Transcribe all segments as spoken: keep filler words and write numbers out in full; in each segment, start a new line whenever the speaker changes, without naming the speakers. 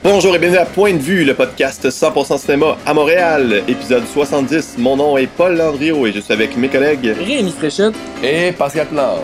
Bonjour et bienvenue à Point de Vue, le podcast cent pour cent cinéma à Montréal, épisode soixante-dix. Mon nom est Paul Landriot et je suis avec mes collègues
Rémi Fréchette
et Pascal Plante.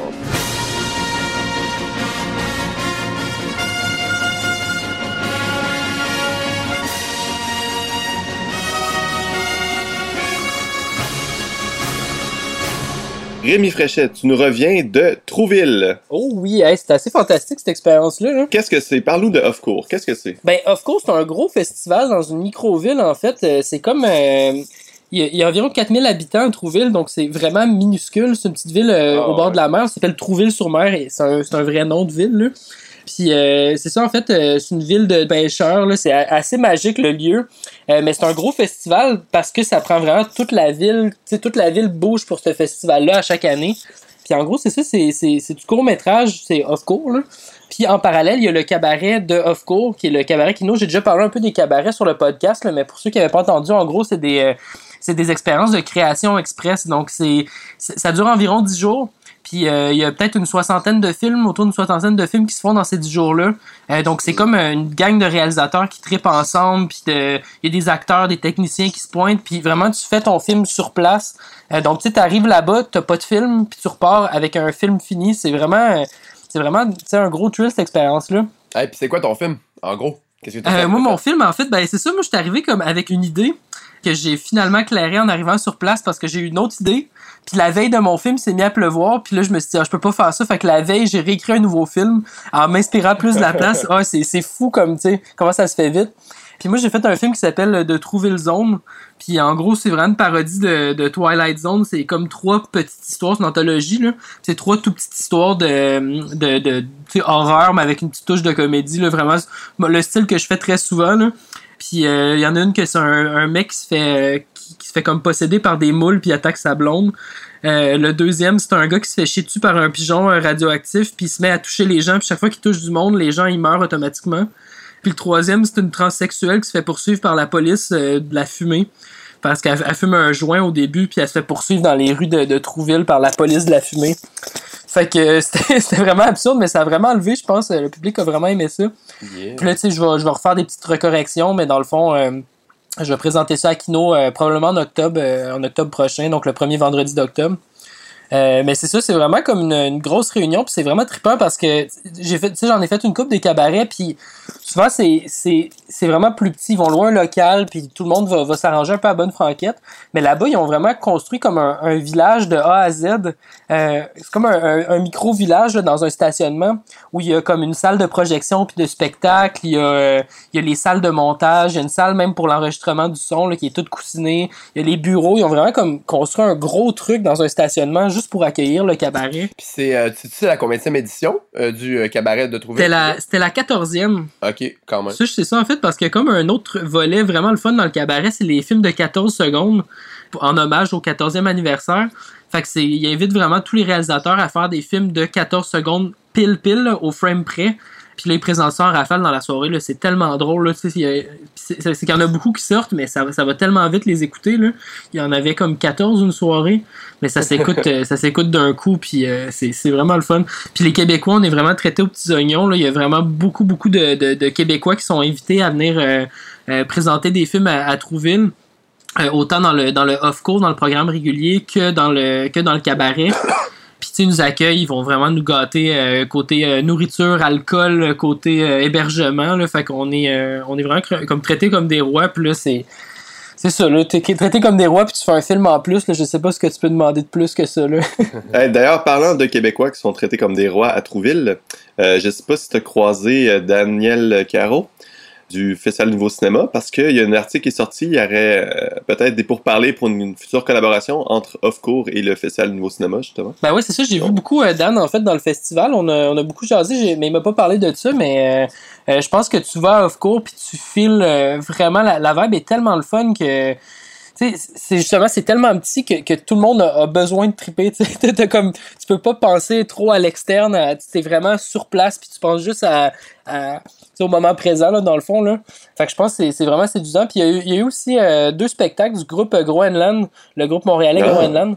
Rémi Fréchette, tu nous reviens de Trouville.
Oh oui, hey, c'est assez fantastique cette expérience-là. Là.
Qu'est-ce que c'est? Parle-nous de Off Court. Qu'est-ce que c'est?
Ben, Off Court, c'est un gros festival dans une micro-ville, en fait. Euh, c'est comme... Euh, il, y a, il y a environ quatre mille habitants à Trouville, donc c'est vraiment minuscule. C'est une petite ville euh, oh, au bord ouais. de la mer. Ça s'appelle Trouville-sur-Mer et c'est un, c'est un vrai nom de ville, là. Puis euh, c'est ça, en fait, euh, c'est une ville de pêcheurs, là, c'est a- assez magique le lieu, euh, mais c'est un gros festival parce que ça prend vraiment toute la ville, tu sais, toute la ville bouge pour ce festival-là à chaque année. Puis en gros, c'est ça, c'est, c'est, c'est du court-métrage, c'est Off Court, là. Puis en parallèle, il y a le cabaret de Off Court, qui est le cabaret Kino. J'ai déjà parlé un peu des cabarets sur le podcast, là, mais pour ceux qui n'avaient pas entendu, en gros, c'est des, euh, c'est des expériences de création express, donc c'est, c'est ça dure environ dix jours. Puis il euh, y a peut-être une soixantaine de films, autour d'une soixantaine de films qui se font dans ces dix jours-là. Euh, donc c'est comme une gang de réalisateurs qui trippent ensemble, puis il y a des acteurs, des techniciens qui se pointent, puis vraiment tu fais ton film sur place. Euh, donc tu sais, t'arrives là-bas, t'as pas de film, puis tu repars avec un film fini. C'est vraiment, c'est vraiment, tu sais, un gros thrill cette expérience-là.
Hey, puis c'est quoi ton film, en gros? Qu'est-ce que t'as fait?
Euh, moi, mon film, en fait, ben c'est ça. Moi, je suis arrivé comme avec une idée que j'ai finalement clairée en arrivant sur place parce que j'ai eu une autre idée. Puis la veille de mon film, c'est mis à pleuvoir. Puis là, je me suis dit, ah, je peux pas faire ça. Fait que la veille, j'ai réécrit un nouveau film en m'inspirant plus de la place. Ah, c'est, c'est fou comme, tu sais, comment ça se fait vite. Puis moi, j'ai fait un film qui s'appelle De Trouville Zone. Puis en gros, c'est vraiment une parodie de, de Twilight Zone. C'est comme trois petites histoires, c'est une anthologie, là. C'est trois tout petites histoires de, de, de, tu sais, horreur, mais avec une petite touche de comédie, là. Vraiment, le style que je fais très souvent, là. Puis il euh, y en a une que c'est un, un mec qui se fait euh, qui, qui se fait comme posséder par des moules puis attaque sa blonde. Euh, le deuxième, c'est un gars qui se fait chier dessus par un pigeon euh, radioactif puis il se met à toucher les gens puis chaque fois qu'il touche du monde, les gens ils meurent automatiquement. Puis le troisième, c'est une transsexuelle qui se fait poursuivre par la police euh, de la fumée. Parce qu'elle elle fume un joint au début puis elle se fait poursuivre dans les rues de, de Trouville par la police de la fumée. Fait que euh, c'était, c'était vraiment absurde, mais ça a vraiment enlevé, je pense. Le public a vraiment aimé ça. Yeah. Puis là, tu sais, je vais, je vais refaire des petites recorrections, mais dans le fond, euh, je vais présenter ça à Kino euh, probablement en octobre, euh, en octobre prochain, donc le premier vendredi d'octobre. Euh, mais c'est ça, c'est vraiment comme une, une grosse réunion, puis c'est vraiment trippant parce que j'ai fait, tu sais, j'en ai fait une couple des cabarets, puis souvent c'est c'est c'est vraiment plus petit, ils vont loin local, puis tout le monde va va s'arranger un peu à bonne franquette. Mais là-bas, ils ont vraiment construit comme un, un village de A à Z. Euh, c'est comme un, un, un micro village là, dans un stationnement où il y a comme une salle de projection puis de spectacle, il y a euh, il y a les salles de montage, il y a une salle même pour l'enregistrement du son là, qui est toute coussinée. Il y a les bureaux, ils ont vraiment comme construit un gros truc dans un stationnement juste pour accueillir le cabaret.
Puis c'est, euh, tu sais la combienième édition euh, du euh, cabaret de Trouville?
C'était la, c'était la quatorzième.
Ok, quand même.
Ça, je sais ça en fait parce que comme un autre volet vraiment le fun dans le cabaret, c'est les films de quatorze secondes en hommage au quatorzième anniversaire. Fait que c'est, il invite vraiment tous les réalisateurs à faire des films de quatorze secondes pile pile là, au frame près. Puis là, ils présentent ça en rafale dans la soirée. Là, c'est tellement drôle. Là, c'est, c'est, c'est, c'est qu'il y en a beaucoup qui sortent, mais ça, ça va tellement vite les écouter. Là. Il y en avait comme quatorze une soirée. Mais ça s'écoute ça s'écoute d'un coup. Puis euh, c'est, c'est vraiment le fun. Puis les Québécois, on est vraiment traités aux petits oignons. Là. Il y a vraiment beaucoup, beaucoup de, de, de Québécois qui sont invités à venir euh, euh, présenter des films à, à Trouville. Euh, autant dans le dans le off-court, dans le programme régulier, que dans le que dans le cabaret. Puis tu sais, ils nous accueillent, ils vont vraiment nous gâter euh, côté euh, nourriture, alcool, côté euh, hébergement. Là, fait qu'on est euh, on est vraiment cr- comme traités comme des rois. Puis là, c'est c'est ça, là, t'es traité comme des rois, puis tu fais un film en plus. Là, je sais pas ce que tu peux demander de plus que ça. Là.
Hey, d'ailleurs, parlant de Québécois qui sont traités comme des rois à Trouville, euh, je sais pas si t'as croisé euh, Daniel Caro du Festival Nouveau Cinéma, parce qu'il y a un article qui est sorti, il y aurait euh, peut-être des pourparlers pour une, une future collaboration entre Off Court et le Festival Nouveau Cinéma, justement.
Ben oui, c'est ça, j'ai Donc. vu beaucoup euh, Dan, en fait, dans le festival, on a, on a beaucoup jasé, j'ai, mais il m'a pas parlé de ça, mais euh, euh, je pense que tu vas à Off Court puis tu files euh, vraiment, la, la vibe est tellement le fun que... Tu sais, c'est justement, c'est tellement petit que, que tout le monde a, a besoin de triper, tu sais, t'as comme, tu peux pas penser trop à l'externe, tu es vraiment sur place puis tu penses juste à, à au moment présent, là, dans le fond, là. Fait que je pense que c'est, c'est vraiment séduisant. Puis il y a eu, il y a eu aussi euh, deux spectacles du groupe Groenland, le groupe montréalais ah. Groenland.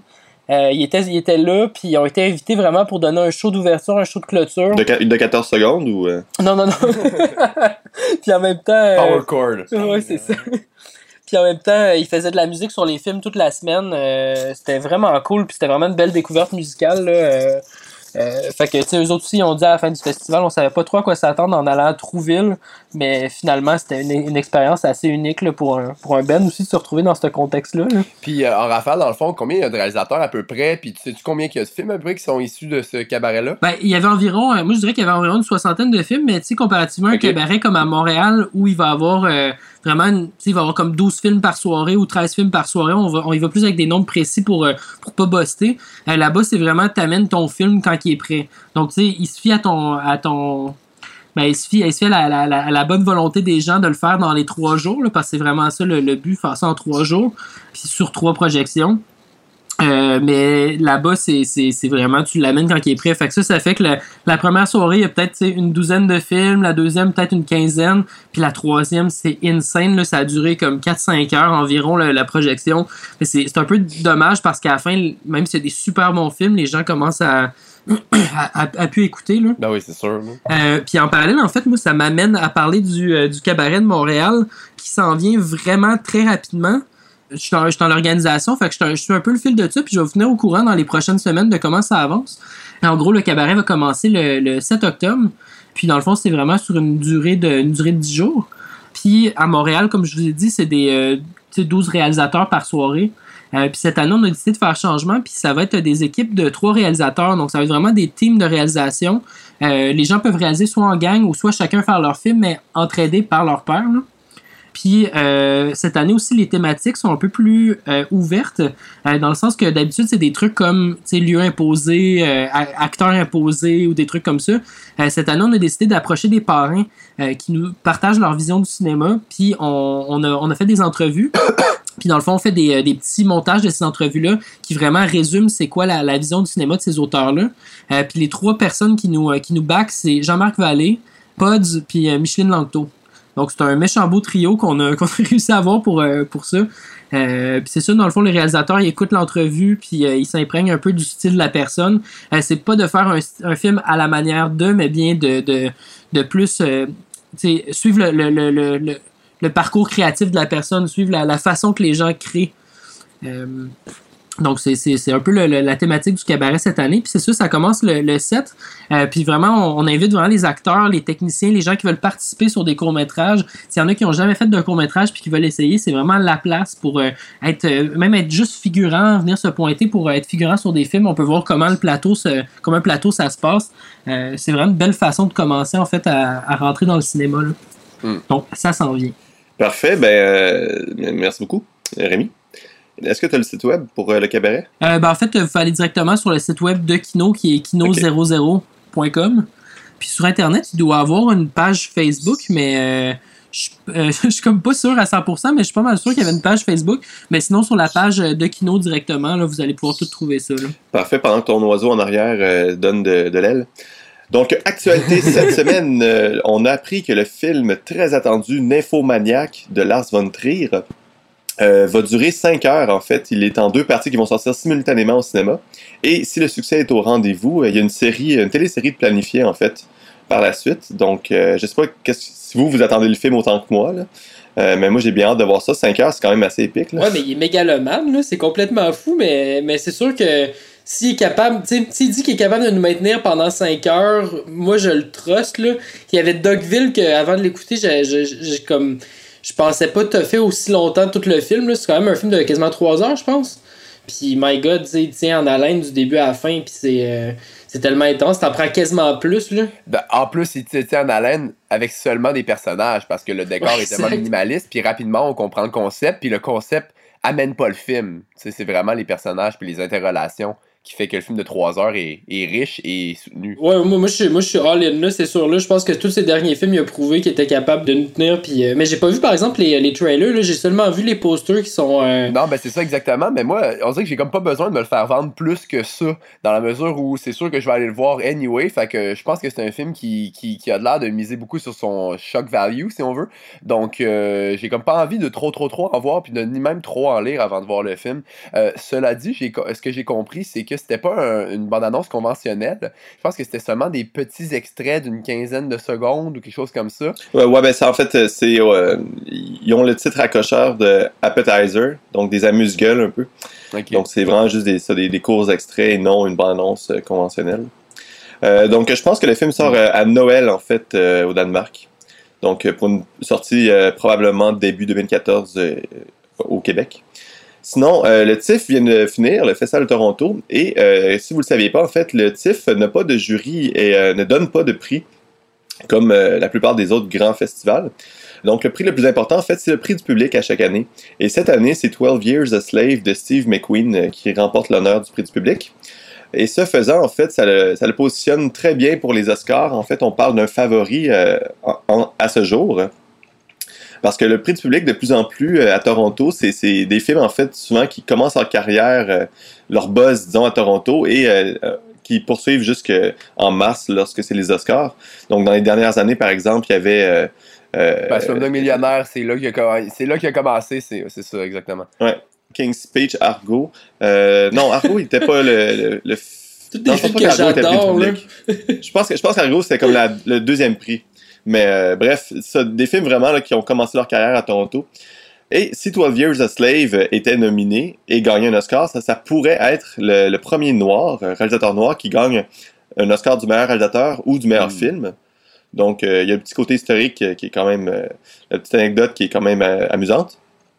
Euh, ils, étaient, ils étaient là, puis ils ont été invités vraiment pour donner un show d'ouverture, un show de clôture.
De, de quatorze secondes ou... Euh...
Non, non, non. Puis en même temps... Euh...
Power chord.
Ouais, c'est ça. Puis en même temps, ils faisaient de la musique sur les films toute la semaine. Euh, c'était vraiment cool, puis c'était vraiment une belle découverte musicale, là. Euh, Euh, fait que, tu sais, eux autres aussi, ils ont dit à la fin du festival, on savait pas trop à quoi s'attendre en allant à Trouville, mais finalement, c'était une, une expérience assez unique là, pour, un, pour un band aussi de se retrouver dans ce contexte-là. Là.
Puis, euh, en rafale, dans le fond, combien il y a de réalisateurs à peu près? Puis, tu sais-tu combien il y a de films à peu près qui sont issus de ce cabaret-là?
Ben, il y avait environ, euh, moi je dirais qu'il y avait environ une soixantaine de films, mais tu sais, comparativement à okay. un cabaret comme à Montréal, où il va avoir euh, vraiment, tu sais, il va avoir comme douze films par soirée ou treize films par soirée, on, va, on y va plus avec des nombres précis pour, euh, pour pas buster. Euh, là-bas, c'est vraiment, t'amènes ton film quand il est prêt. Donc, tu sais, il suffit à ton... À ton ben, il suffit, il suffit à, la, la, la, à la bonne volonté des gens de le faire dans les trois jours, là, parce que c'est vraiment ça le, le but, faire ça en trois jours, puis sur trois projections. Euh, mais là-bas, c'est, c'est, c'est vraiment, tu l'amènes quand il est prêt. Fait que ça, ça fait que la, la première soirée, il y a peut-être une douzaine de films, la deuxième, peut-être une quinzaine, puis la troisième, c'est insane, là, ça a duré comme quatre à cinq heures environ, la, la projection. Mais c'est, c'est un peu dommage parce qu'à la fin, même s'il y a des super bons films, les gens commencent à à, à, à pu écouter là.
Ben oui, c'est sûr.
Euh, puis en parallèle, en fait, moi, ça m'amène à parler du, euh, du cabaret de Montréal qui s'en vient vraiment très rapidement. Je suis dans, je suis dans l'organisation, fait que je, je suis un peu le fil de ça, puis je vais vous tenir au courant dans les prochaines semaines de comment ça avance. Et en gros, le cabaret va commencer le, le sept octobre, puis dans le fond, c'est vraiment sur une durée de, une durée de dix jours. Puis à Montréal, comme je vous ai dit, c'est des euh, douze réalisateurs par soirée. Euh, puis cette année, on a décidé de faire changement, puis ça va être des équipes de trois réalisateurs, donc ça va être vraiment des teams de réalisation. Euh, les gens peuvent réaliser soit en gang ou soit chacun faire leur film, mais entraidés par leur père. Là. Puis euh, cette année aussi, les thématiques sont un peu plus euh, ouvertes, euh, dans le sens que d'habitude, c'est des trucs comme lieux imposés, euh, acteurs imposés ou des trucs comme ça. Euh, cette année, on a décidé d'approcher des parrains euh, qui nous partagent leur vision du cinéma, puis on, on, a, on a fait des entrevues. Puis dans le fond, on fait des, des petits montages de ces entrevues-là qui vraiment résument c'est quoi la, la vision du cinéma de ces auteurs-là. Euh, puis les trois personnes qui nous, qui nous backent, c'est Jean-Marc Vallée, Pods, puis euh, Micheline Langto. Donc c'est un méchant beau trio qu'on a, qu'on a réussi à avoir pour, euh, pour ça. Euh, puis c'est ça, dans le fond, le réalisateur, il écoute l'entrevue, puis euh, il s'imprègne un peu du style de la personne. Euh, c'est pas de faire un, un film à la manière de, mais bien de, de, de plus euh, suivre le... le, le, le, le le parcours créatif de la personne, suivre la, la façon que les gens créent. Euh, donc, c'est, c'est, c'est un peu le, le, la thématique du cabaret cette année. Puis c'est ça, ça commence le, le sept. Euh, puis vraiment, on, on invite vraiment les acteurs, les techniciens, les gens qui veulent participer sur des courts-métrages. S'il y en a qui n'ont jamais fait de court-métrage puis qui veulent essayer, c'est vraiment la place pour euh, être, euh, même être juste figurant, venir se pointer pour euh, être figurant sur des films. On peut voir comment le plateau, se, comment un plateau, ça se passe. Euh, c'est vraiment une belle façon de commencer, en fait, à, à rentrer dans le cinéma, là. Mm. Donc, ça s'en vient.
Parfait, ben euh, merci beaucoup, Rémi. Est-ce que tu as le site web pour euh, le cabaret?
Euh, ben en fait, il faut aller directement sur le site web de Kino, qui est kino zéro zéro point com. Puis sur Internet, il doit avoir une page Facebook, mais euh, je euh, je suis comme pas sûr à cent pour cent, mais je suis pas mal sûr qu'il y avait une page Facebook. Mais sinon, sur la page de Kino directement, là, vous allez pouvoir tout trouver ça. Là.
Parfait, pendant que ton oiseau en arrière euh, donne de, de l'aile. Donc, actualité cette semaine, euh, on a appris que le film très attendu Nymphomaniac de Lars von Trier euh, va durer cinq heures en fait. Il est en deux parties qui vont sortir simultanément au cinéma. Et si le succès est au rendez-vous, il y a une série, une télésérie de planifiée en fait par la suite. Donc, euh, je sais pas si vous, vous attendez le film autant que moi, là. Euh, mais moi, j'ai bien hâte de voir ça. cinq heures, c'est quand même assez épique. Là.
Ouais, mais il est mégalomane, là. C'est complètement fou, mais, mais c'est sûr que s'il est capable, tu sais, s'il dit qu'il est capable de nous maintenir pendant cinq heures, moi, je le trust, là. Il y avait Dogville qu'avant de l'écouter, j'ai, j'ai, j'ai comme... Je pensais pas te faire aussi longtemps tout le film, là. C'est quand même un film de quasiment trois heures, je pense. Puis, my God, tu sais, il tient en haleine du début à la fin, puis c'est... Euh... C'est tellement intense, t'en prends quasiment plus, là.
En plus, il tient en haleine avec seulement des personnages, parce que le décor ouais, est tellement minimaliste, puis rapidement, on comprend le concept, puis le concept amène pas le film. T'sais, c'est vraiment les personnages puis les interrelations qui fait que le film de trois heures est, est riche et soutenu.
Ouais, moi, moi je suis moi je suis all-in là, c'est sûr là, je pense que tous ces derniers films il a prouvé qu'il était capable de nous tenir puis euh, mais j'ai pas vu par exemple les, les trailers là, j'ai seulement vu les posters qui sont euh...
Non, ben c'est ça exactement, mais moi on dirait que j'ai comme pas besoin de me le faire vendre plus que ça dans la mesure où c'est sûr que je vais aller le voir anyway, fait que je pense que c'est un film qui, qui, qui a l'air de miser beaucoup sur son shock value si on veut. Donc euh, j'ai comme pas envie de trop trop trop en voir puis de ni même trop en lire avant de voir le film. Euh, cela dit, j'ai, ce que j'ai compris c'est que c'était pas un, une bande-annonce conventionnelle. Je pense que c'était seulement des petits extraits d'une quinzaine de secondes ou quelque chose comme ça.
Ouais, ouais ben ça en fait c'est euh, ils ont le titre accrocheur de Appetizer, donc des amuse-gueules un peu. Okay. Donc c'est vraiment juste des, ça, des, des courts extraits et non une bande-annonce euh, conventionnelle. Euh, donc je pense que le film sort euh, à Noël en fait euh, au Danemark. Donc pour une sortie euh, probablement début deux mille quatorze euh, au Québec. Sinon, euh, le T I F vient de finir, le Festival de Toronto, et euh, si vous le saviez pas, en fait, le T I F n'a pas de jury et euh, ne donne pas de prix comme euh, la plupart des autres grands festivals. Donc, le prix le plus important, en fait, c'est le prix du public à chaque année. Et cette année, c'est twelve Years a Slave de Steve McQueen euh, qui remporte l'honneur du prix du public. Et ce faisant, en fait, ça le, ça le positionne très bien pour les Oscars. En fait, on parle d'un favori euh, en, en, à ce jour. Parce que le prix du public, de plus en plus, euh, à Toronto, c'est, c'est des films, en fait, souvent qui commencent en carrière, euh, leur buzz, disons, à Toronto, et euh, euh, qui poursuivent jusqu'en mars, lorsque c'est les Oscars. Donc, dans les dernières années, par exemple, il y avait... Euh, euh,
ben, Slumdog Millionnaire, c'est là qu'il a, c'est là qu'il a commencé, c'est, c'est ça, exactement.
Ouais. King's Speech, Argo. Euh, non, Argo, il était pas le... le, le...
Tous des films que j'adore, là.
Je pense que, je pense qu'Argo, c'était comme la, le deuxième prix. Mais euh, bref, ça, des films vraiment là, qui ont commencé leur carrière à Toronto. Et si twelve Years a Slave était nominé et gagnait un Oscar, ça, ça pourrait être le, le premier noir, un réalisateur noir, qui gagne un Oscar du meilleur réalisateur ou du meilleur mm. film. Donc, euh, il y a un petit côté historique qui est quand même... Euh, la petite anecdote qui est quand même euh, amusante.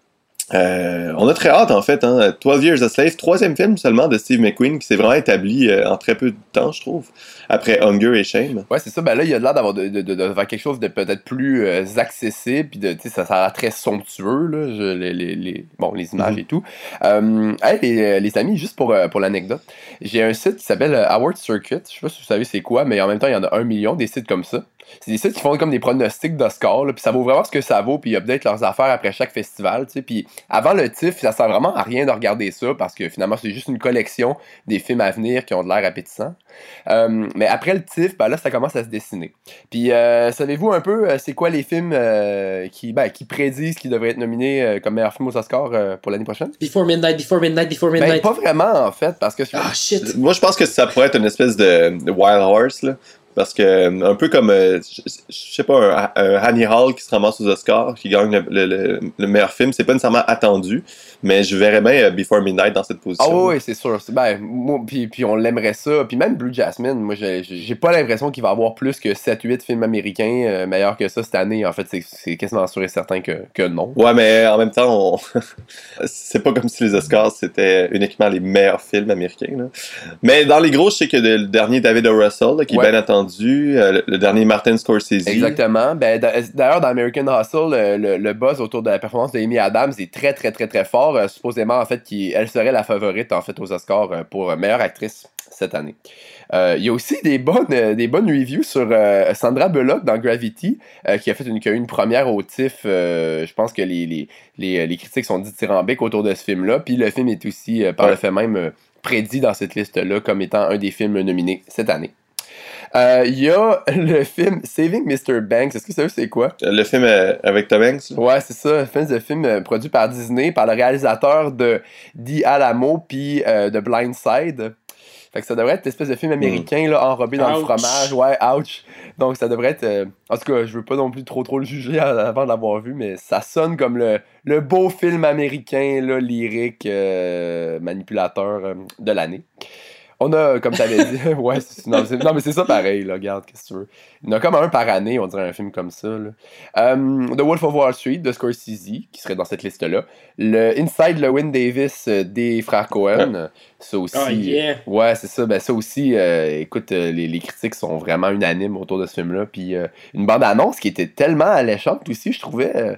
Euh, on a très hâte, en fait. Hein, twelve Years a Slave, troisième film seulement de Steve McQueen qui s'est vraiment établi euh, en très peu de temps, je trouve, après Hunger et Shame.
Ouais, c'est ça. Ben là, il y a l'air d'avoir de, de, de, de faire quelque chose de peut-être plus euh, accessible, puis de, tu sais, ça, ça a l'air très somptueux, là, je, les, les, les, bon, les images mm-hmm. et tout. Euh, hey, les, les amis, juste pour, pour l'anecdote, j'ai un site qui s'appelle Howard Circuit. Je sais pas si vous savez c'est quoi, mais en même temps, il y en a un million, des sites comme ça. C'est des sites qui font comme des pronostics d'Oscar, puis ça vaut vraiment ce que ça vaut, puis ils updatent leurs affaires après chaque festival, tu sais. Puis avant le T I F, ça sert vraiment à rien de regarder ça, parce que finalement, c'est juste une collection des films à venir qui ont de l'air appétissants. Euh, mais après le T I F, ben là, ça commence à se dessiner. Puis, euh, savez-vous un peu, euh, c'est quoi les films euh, qui, ben, qui prédisent qu'ils devraient être nominés euh, comme meilleur film aux Oscars euh, pour l'année prochaine?
Before Midnight, Before Midnight, Before Midnight.
Ben, pas vraiment, en fait, parce que...
Ah, shit!
Moi, je pense que ça pourrait être une espèce de, de Wild Horse, là. Parce que, un peu comme, euh, je, je sais pas, un, un Annie Hall qui se ramasse aux Oscars, qui gagne le, le, le meilleur film, c'est pas nécessairement attendu, mais je verrais bien Before Midnight dans cette position.
Ah oui, c'est sûr. Ben, moi, puis, puis on l'aimerait ça. Puis même Blue Jasmine, moi, j'ai, j'ai pas l'impression qu'il va y avoir plus que sept huit films américains euh, meilleurs que ça cette année. En fait, c'est, c'est quasiment sûr et certain que, que non.
Ouais, mais en même temps, on... c'est pas comme si les Oscars, c'était uniquement les meilleurs films américains. Là. Mais dans les gros, je sais que le dernier David O. Russell, là, qui ouais. est bien attendu, Le, le dernier Martin Scorsese.
Exactement. Ben, d'ailleurs, dans American Hustle, le, le, le buzz autour de la performance de Amy Adams est très, très, très, très fort. Euh, supposément, en fait, qu'elle serait la favorite, en fait, aux Oscars euh, pour meilleure actrice cette année. Il euh, y a aussi des bonnes, euh, des bonnes reviews sur euh, Sandra Bullock dans Gravity, euh, qui a fait une, qui a eu une première au T I F. Euh, je pense que les, les, les, les critiques sont dithyrambiques autour de ce film-là. Puis le film est aussi, euh, par ouais. le fait même, euh, prédit dans cette liste-là comme étant un des films nominés cette année. Il euh, y a le film Saving mister Banks. Est-ce que vous savez c'est quoi?
Le film euh, avec Tom Hanks?
Ouais, c'est ça. C'est un film euh, produit par Disney, par le réalisateur de The Alamo puis euh, de Blind Side. Fait que ça devrait être une espèce de film américain, mm. là, enrobé dans ouch. Le fromage. Ouais, ouch. Donc ça devrait être... Euh... En tout cas, je veux pas non plus trop trop le juger avant de l'avoir vu, mais ça sonne comme le, le beau film américain, là, lyrique, euh, manipulateur euh, de l'année. On a, comme tu avais dit, ouais, c'est, non, c'est, non, mais c'est ça pareil, là, regarde, qu'est-ce que tu veux. Il y en a comme un par année, on dirait un film comme ça. Là. Um, The Wolf of Wall Street de Scorsese, qui serait dans cette liste-là. Le Inside Llewyn Davis euh, des frères Coen, ça aussi.
Oh yeah!
Ouais, c'est ça, ben ça aussi, euh, écoute, euh, les, les critiques sont vraiment unanimes autour de ce film-là. Puis euh, une bande-annonce qui était tellement alléchante aussi, je trouvais. Euh,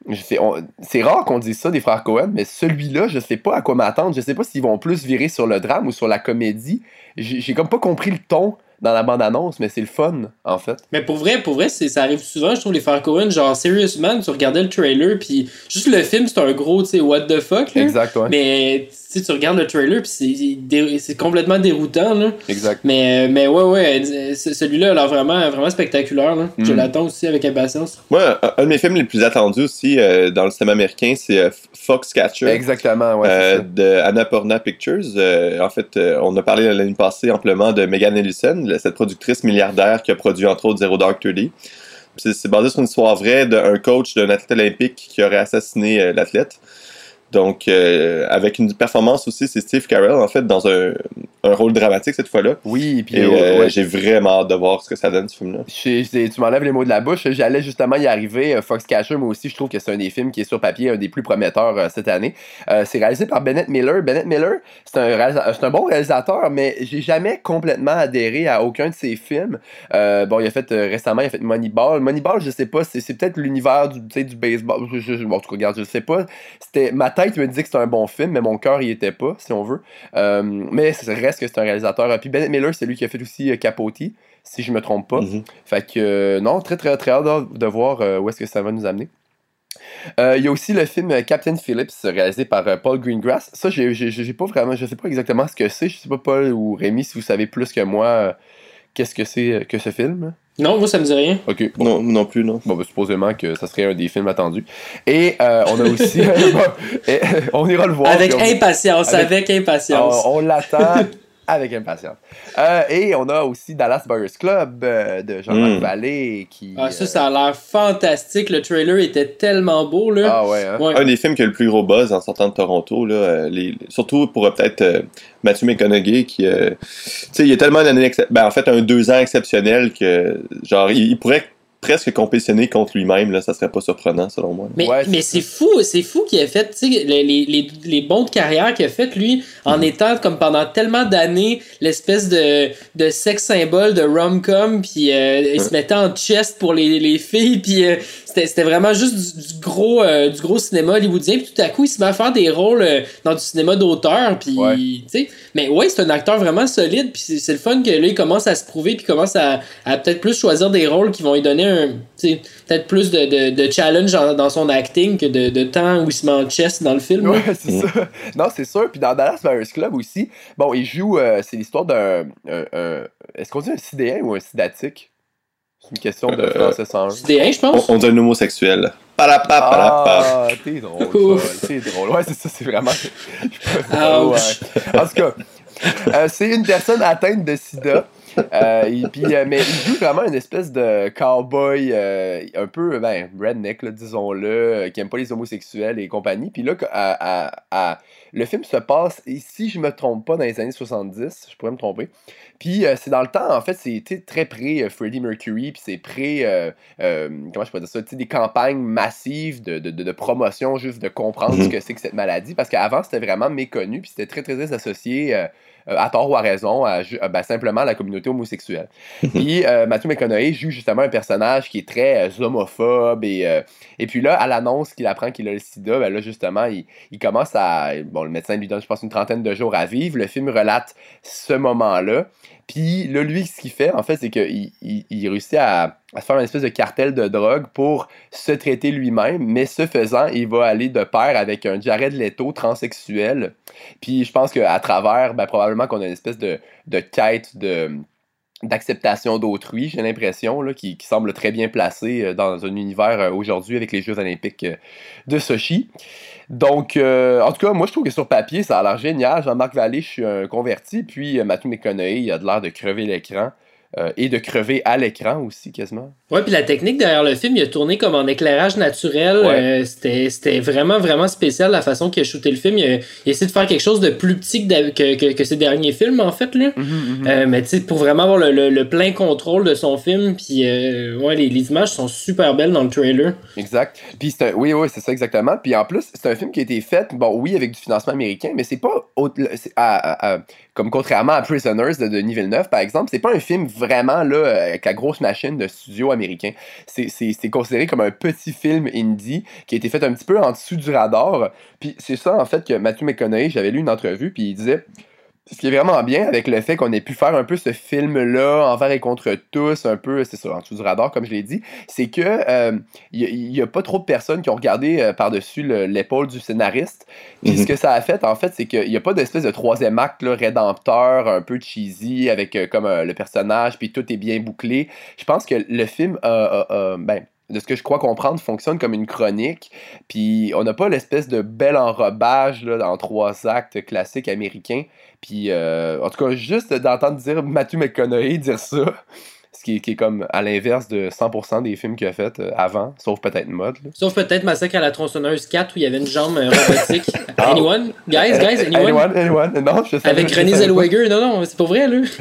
je sais, on, c'est rare qu'on dise ça des frères Coen, mais celui-là, je sais pas à quoi m'attendre. Je sais pas s'ils vont plus virer sur le drame ou sur la comédie. J'ai, j'ai comme pas compris le ton dans la bande-annonce, mais c'est le fun, en fait.
Mais pour vrai, pour vrai, c'est, ça arrive souvent, je trouve, les frères Coen, genre, Serious Man, tu regardais le trailer, puis juste le film, c'est un gros, tu sais, what the fuck, là.
Exact, ouais.
Mais, tu sais, tu regardes le trailer, puis c'est, c'est complètement déroutant, là.
Exact.
Mais, mais ouais, ouais, celui-là a l'air vraiment, vraiment spectaculaire, là. Mm. Je l'attends aussi avec impatience.
Moi, un, un de mes films les plus attendus aussi euh, dans le cinéma américain, c'est euh, Foxcatcher.
Exactement, ouais.
Euh, de Annapurna Pictures. Euh, en fait, euh, on a parlé l'année passée amplement de Megan Ellison, cette productrice milliardaire qui a produit entre autres Zero Dark Thirty. C'est, c'est basé sur une histoire vraie d'un coach d'un athlète olympique qui aurait assassiné euh, l'athlète. Donc, euh, avec une performance aussi, c'est Steve Carell, en fait, dans un, un rôle dramatique cette fois-là.
Oui, puis
et
euh,
euh,
ouais.
j'ai vraiment hâte de voir ce que ça donne, ce film-là.
Je, je, tu m'enlèves les mots de la bouche. J'allais justement y arriver. Foxcatcher, moi aussi, je trouve que c'est un des films qui est sur papier un des plus prometteurs euh, cette année. Euh, c'est réalisé par Bennett Miller. Bennett Miller, c'est un, réalisa- c'est un bon réalisateur, mais j'ai jamais complètement adhéré à aucun de ses films. Euh, bon, il a fait euh, récemment, il a fait Moneyball. Moneyball, je sais pas, c'est, c'est peut-être l'univers du, du baseball. Je, je, bon, en tout cas, regarde, je sais pas. C'était, ma tête me dit que c'est un bon film, mais mon cœur y était pas, si on veut. Euh, mais ça reste que c'est un réalisateur. Puis Bennett Miller, c'est lui qui a fait aussi euh, Capote, si je me trompe pas. Mm-hmm. Fait que, euh, non, très, très, très hâte de voir euh, où est-ce que ça va nous amener. Il euh, y a aussi le film Captain Phillips, réalisé par euh, Paul Greengrass. Ça, j'ai, j'ai, j'ai pas vraiment, je sais pas exactement ce que c'est. Je sais pas, Paul ou Rémi, si vous savez plus que moi, euh, qu'est-ce que c'est euh, que ce film?
Non, moi, ça me dit rien.
Ok. Bon.
Non, non plus, non.
Bon, ben, supposément que ça serait un des films attendus. Et euh, on a aussi... bon, et, on ira le voir.
Avec
on...
impatience, avec, avec impatience.
On, on l'attend avec impatience. Euh, et on a aussi Dallas Buyers Club euh, de Jean-Marc mm. Vallée qui...
Ah, ça, ça a l'air fantastique. Le trailer était tellement beau, là.
Ah ouais, hein?
ouais. Un des films qui a le plus gros buzz en sortant de Toronto, là. Les, surtout pour euh, peut-être euh, Matthew McConaughey qui... Euh, tu sais, il y a tellement d'années... Excep- ben, en fait, un deux ans exceptionnel que, genre, il, il pourrait... presque compétitionné contre lui-même, là, ça serait pas surprenant selon moi.
Mais,
ouais,
mais c'est fou, c'est fou qu'il ait fait, tu sais, les, les, les bons de carrière qu'il a fait, lui, en mm. étant comme pendant tellement d'années l'espèce de, de sex symbole de rom-com, puis euh, il mm. se mettait en chest pour les, les filles, puis euh, c'était, c'était vraiment juste du, du gros euh, du gros cinéma hollywoodien, puis tout à coup, il se met à faire des rôles euh, dans du cinéma d'auteur, puis
ouais.
tu sais, mais ouais, c'est un acteur vraiment solide, puis c'est, c'est le fun que là, il commence à se prouver, puis commence à, à peut-être plus choisir des rôles qui vont lui donner un, peut-être plus de, de, de challenge dans, dans son acting que de, de temps où il se met en chest dans le film.
Ouais, c'est mm. ça. Non, c'est sûr. Puis dans Dallas Buyers Club aussi, bon, il joue, euh, c'est l'histoire d'un... Un, un, est-ce qu'on dit un sidéen ou un sidatique? C'est une question de euh, français sans...
Sidéen, je pense.
On, on dit un homosexuel. Parapap, parapap.
Ah, t'es drôle, t'es drôle. Ouais, c'est ça, c'est vraiment... ah, ouais. En tout cas, euh, c'est une personne atteinte de sida. Euh, et puis, euh, mais il joue vraiment une espèce de cowboy euh, un peu, ben, redneck, là, disons-le, euh, qui aime pas les homosexuels et compagnie. Puis là, à, à, à, le film se passe, et si je me trompe pas, dans les années soixante-dix, je pourrais me tromper. Puis euh, c'est dans le temps, en fait, c'est très près euh, Freddie Mercury, puis c'est près, euh, euh, comment je peux dire ça, des campagnes massives de, de, de, de promotion, juste de comprendre mm-hmm. ce que c'est que cette maladie. Parce qu'avant, c'était vraiment méconnu, puis c'était très, très, très associé... Euh, à tort ou à raison, à, à, ben, simplement à la communauté homosexuelle. Puis euh, Matthew McConaughey joue justement un personnage qui est très euh, homophobe, et, euh, et puis là, à l'annonce qu'il apprend qu'il a le sida, ben là, justement, il, il commence à... Bon, le médecin lui donne, je pense, une trentaine de jours à vivre. Le film relate ce moment-là. Puis là, lui, ce qu'il fait, en fait, c'est qu'il il, il réussit à, à se faire une espèce de cartel de drogue pour se traiter lui-même, mais ce faisant, il va aller de pair avec un Jared Leto transsexuel. Puis je pense qu'à travers, ben, probablement qu'on a une espèce de, de quête de... d'acceptation d'autrui, j'ai l'impression, là, qui, qui semble très bien placé dans un univers aujourd'hui avec les Jeux olympiques de Sochi. Donc, euh, en tout cas, moi, je trouve que sur papier, ça a l'air génial. Jean-Marc Vallée, je suis un converti, puis Matthew McConaughey, il a de l'air de crever l'écran. Euh, et de crever à l'écran aussi, quasiment.
Ouais, puis la technique derrière le film, il a tourné comme en éclairage naturel. Ouais. Euh, c'était, c'était vraiment, vraiment spécial la façon qu'il a shooté le film. Il a, il a essayé de faire quelque chose de plus petit que, que, que, que ses derniers films, en fait, là. Mm-hmm, mm-hmm. Euh, mais tu sais, pour vraiment avoir le, le, le plein contrôle de son film, puis euh, ouais, les, les images sont super belles dans le trailer.
Exact. Puis c'est un, oui, oui, c'est ça exactement. Puis en plus, c'est un film qui a été fait, bon, oui, avec du financement américain, mais c'est pas... C'est à, à, à, comme contrairement à Prisoners de Denis Villeneuve, par exemple, c'est pas un film vraiment là avec la grosse machine de studio américain américain. C'est, c'est, c'est considéré comme un petit film indie qui a été fait un petit peu en dessous du radar. Puis c'est ça, en fait, que Matthew McConaughey, j'avais lu une entrevue, puis il disait... Ce qui est vraiment bien avec le fait qu'on ait pu faire un peu ce film-là, envers et contre tous, un peu, c'est ça, en dessous du radar, comme je l'ai dit, c'est que euh, il n'y a, a pas trop de personnes qui ont regardé euh, par-dessus le, l'épaule du scénariste. Puis mm-hmm. ce que ça a fait, en fait, c'est qu'il n'y a pas d'espèce de troisième acte là, rédempteur, un peu cheesy, avec euh, comme euh, le personnage, puis tout est bien bouclé. Je pense que le film a... a, a ben, de ce que je crois comprendre, fonctionne comme une chronique. Puis on n'a pas l'espèce de bel enrobage là, en trois actes classiques américains. Puis euh, en tout cas, juste d'entendre dire Matthew McConaughey dire ça, ce qui est, qui est comme à l'inverse de cent pour cent des films qu'il a fait euh, avant, sauf peut-être Mode. Là.
Sauf peut-être Massacre à la tronçonneuse quatre où il y avait une jambe euh, robotique. Oh. Anyone? Guys, guys, anyone?
Anyone, anyone? Non, je savais,
Avec Renée Zellweger, non, non, c'est pas vrai, là.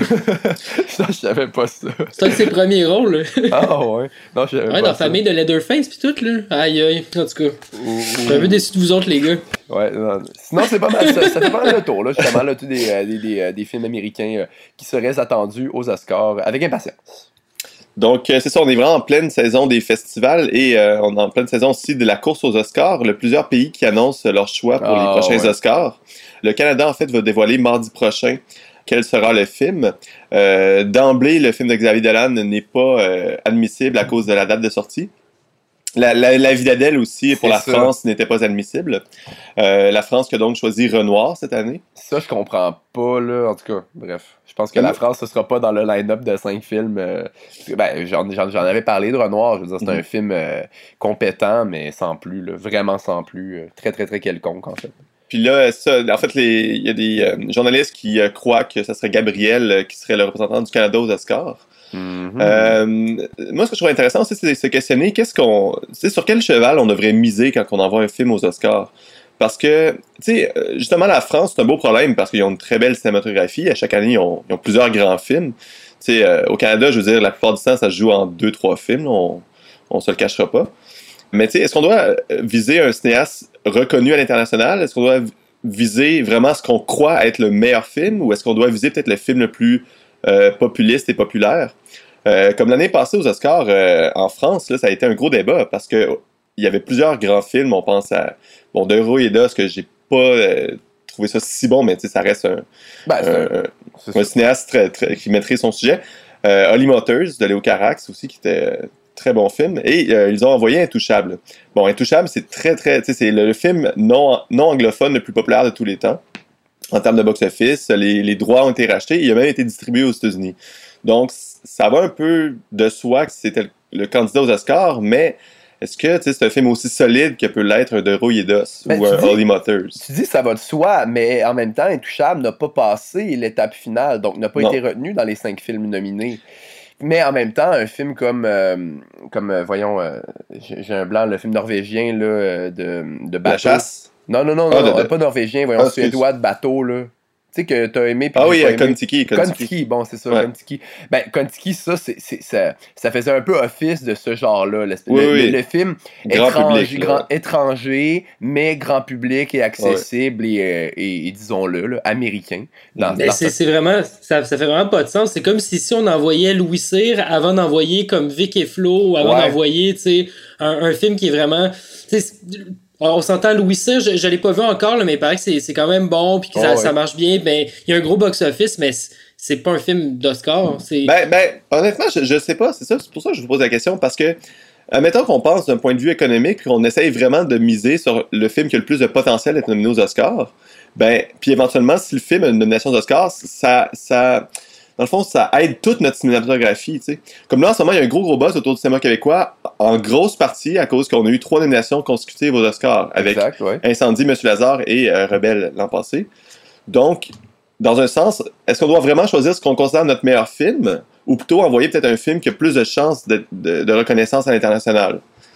Ça, je savais pas ça.
C'est un de ses premiers rôles, là.
Ah ouais? Non, je savais
ouais,
pas
dans
ça.
la famille de Leatherface pis tout, là. Aïe, aïe, en tout cas. Je suis un peu déçu de vous autres, les gars.
Ouais, non. Sinon, c'est pas mal, ça, ça fait pas mal le tour, là, justement, là, tous des, des, des, des films américains euh, qui seraient attendus aux Oscars avec impatience.
Donc, euh, c'est ça, on est vraiment en pleine saison des festivals et euh, on est en pleine saison aussi de la course aux Oscars. Il y a plusieurs pays qui annoncent leur choix pour oh, les prochains ouais. Oscars. Le Canada, en fait, va dévoiler mardi prochain quel sera le film. Euh, d'emblée, le film de Xavier Dolan n'est pas euh, admissible à cause de la date de sortie. La, la, la vie d'Adèle aussi, pour c'est la ça. France, n'était pas admissible. Euh, la France qui a donc choisi Renoir cette année.
Ça, je comprends pas, là. En tout cas, bref. Je pense que mmh. la France, ce sera pas dans le line-up de cinq films. Euh, ben, j'en, j'en, j'en avais parlé de Renoir. Je veux dire, c'est mmh. un film euh, compétent, mais sans plus, là. Vraiment sans plus. Euh, très, très, très quelconque, en fait.
Puis là, ça, en fait, il y a des euh, journalistes qui euh, croient que ça serait Gabriel euh, qui serait le représentant du Canada aux Oscars. Mm-hmm. Euh, moi, ce que je trouve intéressant aussi, c'est de se questionner qu'est-ce qu'on, c'est sur quel cheval on devrait miser quand on envoie un film aux Oscars. Parce que, tu sais, justement, la France, c'est un beau problème parce qu'ils ont une très belle cinématographie. À chaque année, ils ont, ils ont plusieurs grands films. Tu sais, euh, au Canada, je veux dire, la plupart du temps, ça se joue en deux, trois films. On, on se le cachera pas. Mais tu sais, est-ce qu'on doit viser un cinéaste reconnu à l'international? Est-ce qu'on doit viser vraiment ce qu'on croit être le meilleur film? Ou est-ce qu'on doit viser peut-être le film le plus euh, populiste et populaire? Euh, comme l'année passée aux Oscars, euh, en France, là, ça a été un gros débat parce que il y avait plusieurs grands films. On pense à bon, De Rueda, ce que j'ai pas euh, trouvé ça si bon, mais tu sais, ça reste un, ben, un, un, un cinéaste très, très, qui maîtrise son sujet. Euh, Holly Motors de Léo Carax aussi, qui était euh, très bon film. Et euh, ils ont envoyé Intouchable. Bon, Intouchable, c'est très, très, tu sais, c'est le, le film non, non anglophone le plus populaire de tous les temps. En termes de box-office, les, les droits ont été rachetés. Il a même été distribué aux États-Unis. Donc, ça va un peu de soi que c'était le, le candidat aux Oscars, mais est-ce que c'est un film aussi solide que peut l'être un De Ruedas ou un Holly Motors?
Tu dis que ça va de soi, mais en même temps, Intouchable n'a pas passé l'étape finale, donc n'a pas non. été retenu dans les cinq films nominés. Mais en même temps, un film comme, euh, comme euh, voyons, euh, j'ai, j'ai un blanc, le film norvégien là, de, de bateau.
La chasse?
Non, non, non, ah, non, de, de... pas norvégien, voyons, ah, suédois de bateau, là. Tu sais que t'as aimé...
Ah oui, Kon-Tiki.
Kon-Tiki, bon, c'est ça, ouais. Kon-Tiki. Ben, Kon-Tiki, ça, c'est, c'est, ça, ça faisait un peu office de ce genre-là. Le,
oui,
le,
oui.
le film
grand
étranger,
public,
grand, étranger, mais grand public et accessible ouais. et, et, et, disons-le, là, américain.
Dans, dans c'est, c'est vraiment... Ça, ça fait vraiment pas de sens. C'est comme si, si on envoyait Louis Cyr avant d'envoyer comme Vic et Flo ou avant ouais. d'envoyer, tu sais, un, un film qui est vraiment... Alors, on s'entend, Louis Cyr, je, je l'ai pas vu encore, là, mais il paraît que c'est, c'est quand même bon, puis que oh, ça, ouais. ça marche bien. Ben, il y a un gros box-office, mais c'est, c'est pas un film d'Oscar. C'est...
Ben, ben, honnêtement, je, je sais pas. C'est ça, c'est pour ça que je vous pose la question, parce que, admettons qu'on pense d'un point de vue économique, qu'on essaye vraiment de miser sur le film qui a le plus de potentiel d'être nominé aux Oscars, ben, puis éventuellement, si le film a une nomination aux Oscars, ça, ça, dans le fond, ça aide toute notre cinématographie, tu sais. Comme là, en ce moment, il y a un gros, gros buzz autour du cinéma québécois, en grosse partie à cause qu'on a eu trois nominations consécutives aux Oscars, avec
exact, ouais.
Incendie, Monsieur Lazare et euh, Rebelle l'an passé. Donc, dans un sens, est-ce qu'on doit vraiment choisir ce qu'on considère notre meilleur film, ou plutôt envoyer peut-être un film qui a plus de chances de, de, de reconnaissance à l'international?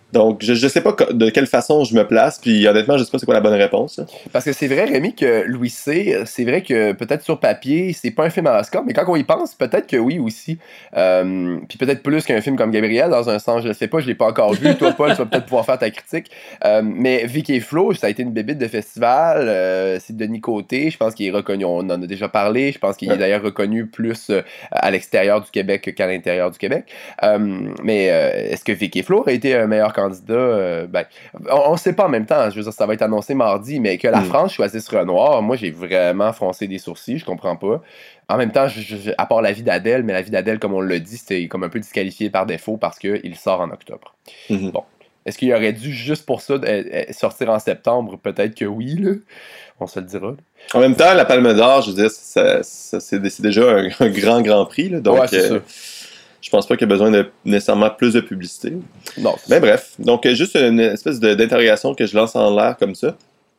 Donc, je, je sais pas de quelle façon je me place, puis honnêtement, je sais pas c'est quoi la bonne réponse. Là.
Parce que c'est vrai, Rémi, que Louis C, c'est vrai que peut-être sur papier, c'est pas un film à Oscar, mais quand on y pense, peut-être que oui aussi. Euh, puis peut-être plus qu'un film comme Gabriel, dans un sens, je sais pas, je l'ai pas encore vu. Toi, Paul, tu vas peut-être pouvoir faire ta critique. Euh, mais Vic et Flo, ça a été une bébite de festival. Euh, c'est Denis Côté, je pense qu'il est reconnu, on en a déjà parlé, je pense qu'il est ouais. d'ailleurs reconnu plus euh, à l'extérieur du Québec qu'à l'intérieur du Québec. Euh, mais euh, est-ce que Vic et Flo aurait été un meilleur candidat, euh, ben, on ne sait pas en même temps, je veux dire, ça va être annoncé mardi, mais que la mm. France choisisse Renoir, moi j'ai vraiment froncé des sourcils, je comprends pas. En même temps, je, je, à part La vie d'Adèle, mais La vie d'Adèle, comme on l'a dit, c'était comme un peu disqualifié par défaut parce qu'il sort en octobre. Mm-hmm. Bon. Est-ce qu'il aurait dû, juste pour ça, sortir en septembre? Peut-être que oui, là. On se le dira. Là.
En même temps, la Palme d'Or, je veux dire, ça, ça, c'est, c'est déjà un, un grand, grand prix, là, donc... Ouais, c'est euh, ça. Je pense pas qu'il y a besoin de nécessairement plus de publicité.
Non.
Mais ça. Bref, donc juste une espèce de, d'interrogation que je lance en l'air comme ça.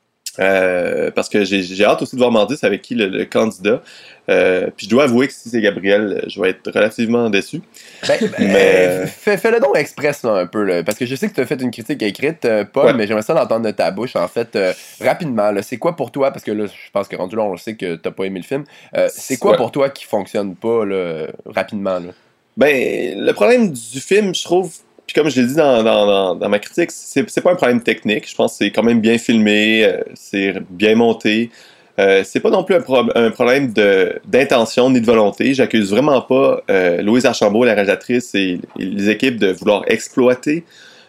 Euh, parce que j'ai, j'ai hâte aussi de voir mardi c'est avec qui le, le candidat. Euh, puis je dois avouer que si c'est Gabriel, je vais être relativement déçu.
Ben, mais euh, fais, fais-le donc express là, un peu, là, parce que je sais que tu as fait une critique écrite, euh, Paul, ouais. mais j'aimerais ça l'entendre de ta bouche, en fait, euh, rapidement. Là, c'est quoi pour toi, parce que là, je pense que rendu là, on le sait que t'as pas aimé le film. Euh, c'est quoi ouais. pour toi qui fonctionne pas, là, rapidement, là?
Ben, le problème du film, je trouve, puis comme je l'ai dit dans, dans, dans, dans ma critique, c'est, c'est pas un problème technique. Je pense que c'est quand même bien filmé, euh, c'est bien monté. Euh, c'est pas non plus un, pro- un problème de, d'intention ni de volonté. J'accuse vraiment pas euh, Louise Archambault, la réalisatrice, et, et les équipes de vouloir exploiter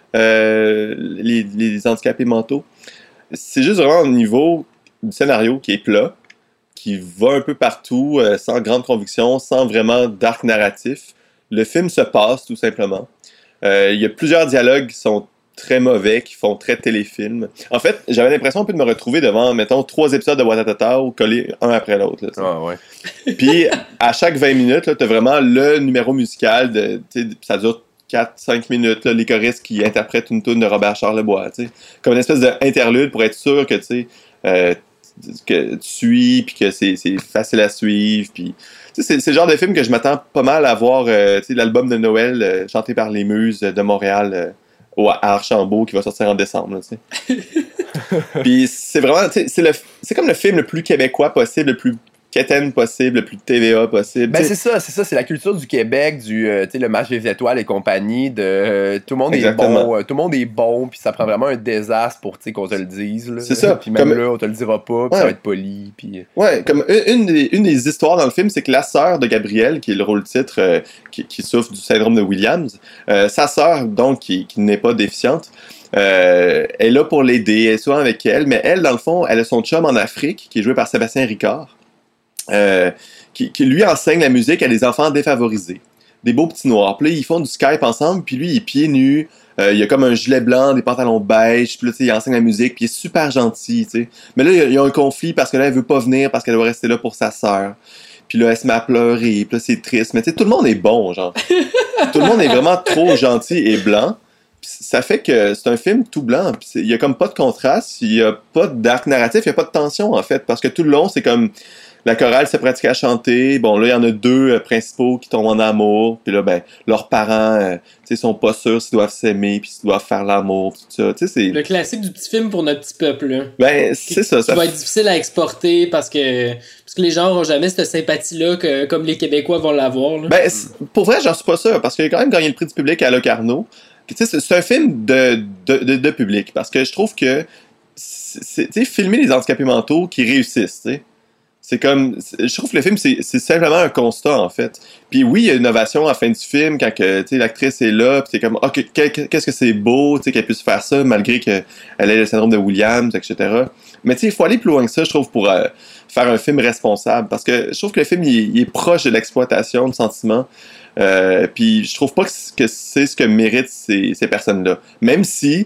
euh, les, les handicapés mentaux. C'est juste vraiment au niveau du scénario qui est plat, qui va un peu partout, euh, sans grande conviction, sans vraiment d'arc narratif. Le film se passe, tout simplement. Euh, il y a plusieurs dialogues qui sont très mauvais, qui font très téléfilm. En fait, j'avais l'impression un peu de me retrouver devant, mettons, trois épisodes de Watatata ou collés un après l'autre. Là,
ah ouais.
Puis, à chaque vingt minutes, là, t'as vraiment le numéro musical, de, ça dure quatre à cinq minutes, là, les choristes qui interprètent une toune de Robert Charlebois, t'sais. Comme une espèce d'interlude pour être sûr que, tu sais, euh, que tu suis, puis que c'est, c'est facile à suivre, puis... C'est, c'est le genre de film que je m'attends pas mal à voir, euh, l'album de Noël euh, chanté par les Muses de Montréal euh, au, à Archambault qui va sortir en décembre. Puis c'est vraiment, c'est, le, c'est comme le film le plus québécois possible, le plus quétaine possible, le plus T V A possible.
Ben t'sais. c'est ça, c'est ça, c'est la culture du Québec, du euh, tu sais le match des étoiles et compagnie, de euh, tout le monde Exactement. est bon, euh, tout le monde est bon, puis ça prend vraiment un désastre pour tu sais qu'on te le dise. Là,
c'est ça.
Puis même comme... là, on te le dira pas, puis ouais. ça va être poli. Puis...
Ouais, comme une, une, des, une des histoires dans le film, c'est que la sœur de Gabriel, qui est le rôle titre, euh, qui, qui souffre du syndrome de Williams, euh, sa sœur donc qui, qui n'est pas déficiente. Euh, elle est là pour l'aider, elle est souvent avec elle, mais elle, dans le fond, elle a son chum en Afrique, qui est joué par Sébastien Ricard. Euh, qui, qui lui enseigne la musique à des enfants défavorisés. Des beaux petits noirs. Puis là, ils font du Skype ensemble, puis lui, il est pieds nus, euh, il a comme un gilet blanc, des pantalons beige, puis là, il enseigne la musique, puis il est super gentil, tu sais. Mais là, il y a un conflit parce que là, elle veut pas venir parce qu'elle doit rester là pour sa sœur. Puis là, elle se met à pleurer, puis là, c'est triste. Mais tu sais, tout le monde est bon, genre. Tout le monde est vraiment trop gentil et blanc. Pis ça fait que c'est un film tout blanc. Il y a comme pas de contraste, il y a pas d'arc narratif, il y a pas de tension, en fait. Parce que tout le long, c'est comme... La chorale se pratique à chanter. Bon, là, il y en a deux euh, principaux qui tombent en amour. Puis là, ben, leurs parents, euh, tu sais, sont pas sûrs s'ils doivent s'aimer, puis s'ils doivent faire l'amour, tout ça. Tu sais, c'est...
Le classique du petit film pour notre petit peuple, là.
Ben, c'est ça. Ça
va être difficile à exporter parce que, parce que les gens n'auront jamais cette sympathie-là que, comme les Québécois vont l'avoir, là.
Ben, pour vrai, j'en suis pas sûr, parce qu'il a quand même gagné le prix du public à Locarno. Tu sais, c'est, c'est un film de, de, de, de public, parce que je trouve que, c'est, tu sais, filmer les handicapés mentaux qui réussissent, tu sais. C'est comme, je trouve que le film, c'est, c'est simplement un constat, en fait. Puis oui, il y a une innovation à la fin du film, quand que, l'actrice est là, puis c'est comme, ah, qu'est-ce que c'est beau, qu'elle puisse faire ça, malgré qu'elle ait le syndrome de Williams, et cetera. Mais tu sais, il faut aller plus loin que ça, je trouve, pour euh, faire un film responsable. Parce que je trouve que le film, il, il est proche de l'exploitation de sentiments. Euh, puis je trouve pas que, que c'est ce que méritent ces, ces personnes-là. Même si...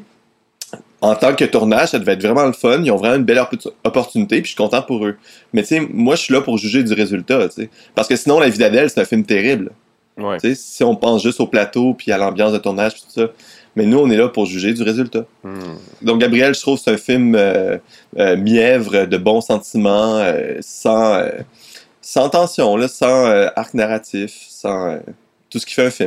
En tant que tournage, ça devait être vraiment le fun. Ils ont vraiment une belle opportunité, puis je suis content pour eux. Mais tu sais, moi, je suis là pour juger du résultat, tu sais. Parce que sinon, La vie d'Adèle, c'est un film terrible.
Ouais.
Tu sais, si on pense juste au plateau, puis à l'ambiance de tournage, puis tout ça. Mais nous, on est là pour juger du résultat. Mm. Donc, Gabriel, je trouve que c'est un film euh, euh, mièvre, de bons sentiments, euh, sans, euh, sans tension, là, sans euh, arc narratif, sans euh, tout ce qui fait un film, là.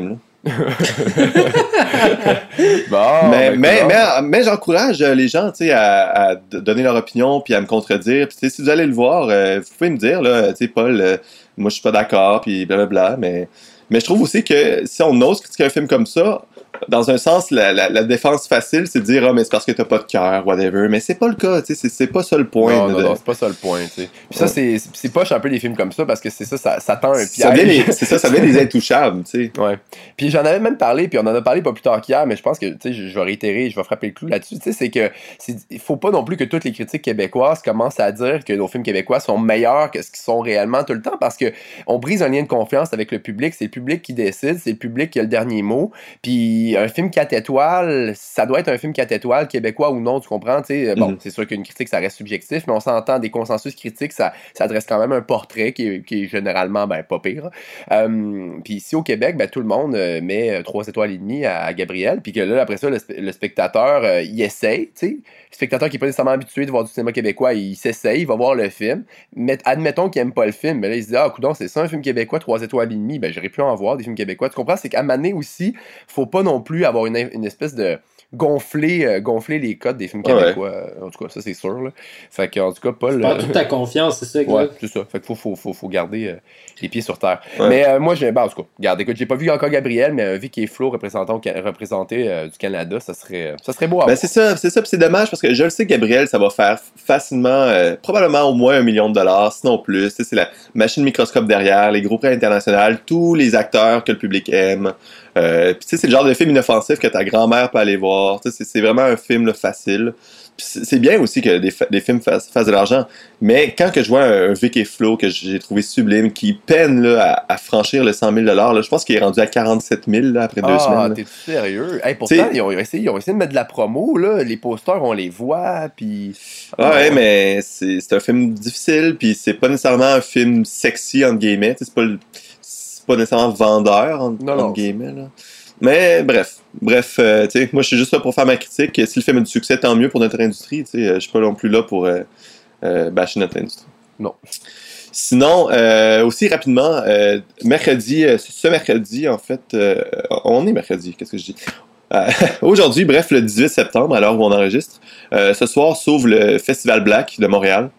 Bon,
mais,
ben,
mais,
coudonc.
mais, mais j'encourage les gens, tu sais, à, à donner leur opinion puis à me contredire. Puis, tu sais, si vous allez le voir, euh, vous pouvez me dire, là, tu sais, Paul, euh, moi, je suis pas d'accord, puis blablabla. Mais, mais je trouve aussi que si on ose critiquer un film comme ça, dans un sens, la, la, la défense facile, c'est de dire, ah, mais c'est parce que t'as pas de cœur, whatever. Mais c'est pas le cas, tu sais, c'est, c'est pas ça le point.
Non, non,
de...
non, c'est pas ça le point, tu sais. Puis ça,
Ouais.
c'est, c'est poche un peu des films comme ça, parce que c'est ça, ça, ça tend un
Ça vient
piège.
des- c'est ça, ça vient des intouchables, tu sais.
Ouais. Puis j'en avais même parlé, puis on en a parlé pas plus tard qu'hier, mais je pense que, tu sais, je, je vais réitérer, je vais frapper le clou là-dessus, tu sais, c'est que c'est, il faut pas non plus que toutes les critiques québécoises commencent à dire que nos films québécois sont meilleurs que ce qu'ils sont réellement tout le temps, parce que on brise un lien de confiance avec le public, c'est le public qui décide, c'est le public qui a le dernier mot, puis un film quatre étoiles, ça doit être un film quatre étoiles, québécois ou non, tu comprends, tu sais, bon,
Mhm.
c'est sûr qu'une critique, ça reste subjectif, mais on s'entend, des consensus critiques, ça, ça dresse quand même un portrait qui est, qui est généralement, ben, pas pire. Euh, puis ici au Québec, ben, tout le monde euh, met euh, trois étoiles et demie à, à Gabriel, puis que là, après ça, le, spe- le spectateur, euh, il essaye, tu sais. Le spectateur qui n'est pas nécessairement habitué de voir du cinéma québécois, il s'essaye, il va voir le film. Mais admettons qu'il n'aime pas le film, ben là, il se dit, ah, coudonc, c'est ça un film québécois, trois étoiles et demie, ben, j'aurais pu en voir des films québécois. Tu comprends? C'est qu'à Mané aussi, faut pas non plus avoir une, une espèce de gonfler, euh, gonfler les codes des films
Ah ouais.
québécois. Euh, En tout cas, ça, c'est sûr, là. Fait que, en tout cas, Paul.
Tu perds
euh,
toute ta confiance, c'est ça,
Ouais,
exact.
c'est ça. Fait qu'il faut, faut, faut, faut garder euh, les pieds sur terre.
Ouais.
Mais euh, moi, j'ai. Ben, en tout cas, regarde, écoute, j'ai pas vu encore Gabriel, mais euh, Vic et Flo représentant, représenté euh, du Canada, ça serait, ça serait beau à
Ben
voir.
c'est ça, c'est ça, puis c'est dommage parce que je le sais, Gabriel, ça va faire facilement, euh, probablement au moins un million de dollars, sinon plus. Tu sais, c'est la machine microscope derrière, les gros prix internationaux, tous les acteurs que le public aime. Euh, puis tu sais, c'est le genre de film inoffensif que ta grand-mère peut aller voir. Tu sais, c'est, c'est vraiment un film là, facile. Puis c'est c'est bien aussi que des, fa- des films fassent, fassent de l'argent, mais quand que je vois un, un Vic et Flo que j'ai trouvé sublime, qui peine là, à, à franchir le cent mille dollars, là, je pense qu'il est rendu à quarante-sept mille là, après deux
Ah,
semaines. là.
t'es sérieux? Hey, pourtant,
T'sais-
ils ont, essayé, ils ont essayé de mettre de la promo, là. Les posters, on les voit, puis.
Ah ouais, mais c'est, c'est un film difficile, puis c'est pas nécessairement un film sexy, entre guillemets. Tu sais, C'est pas, le- c'est pas nécessairement vendeur, entre,
Non, non.
entre guillemets. Là. Mais bref, bref, euh, tu sais, moi je suis juste là pour faire ma critique. Si le film a du succès, tant mieux pour notre industrie. Tu sais, euh, je suis pas non plus là pour euh, euh, bâcher notre industrie.
Non.
Sinon, euh, aussi rapidement, euh, mercredi, euh, ce mercredi, en fait, euh, on est mercredi, qu'est-ce que je dis? Euh, aujourd'hui, bref, le dix-huit septembre, à l'heure où on enregistre, euh, ce soir s'ouvre le Festival Black de Montréal.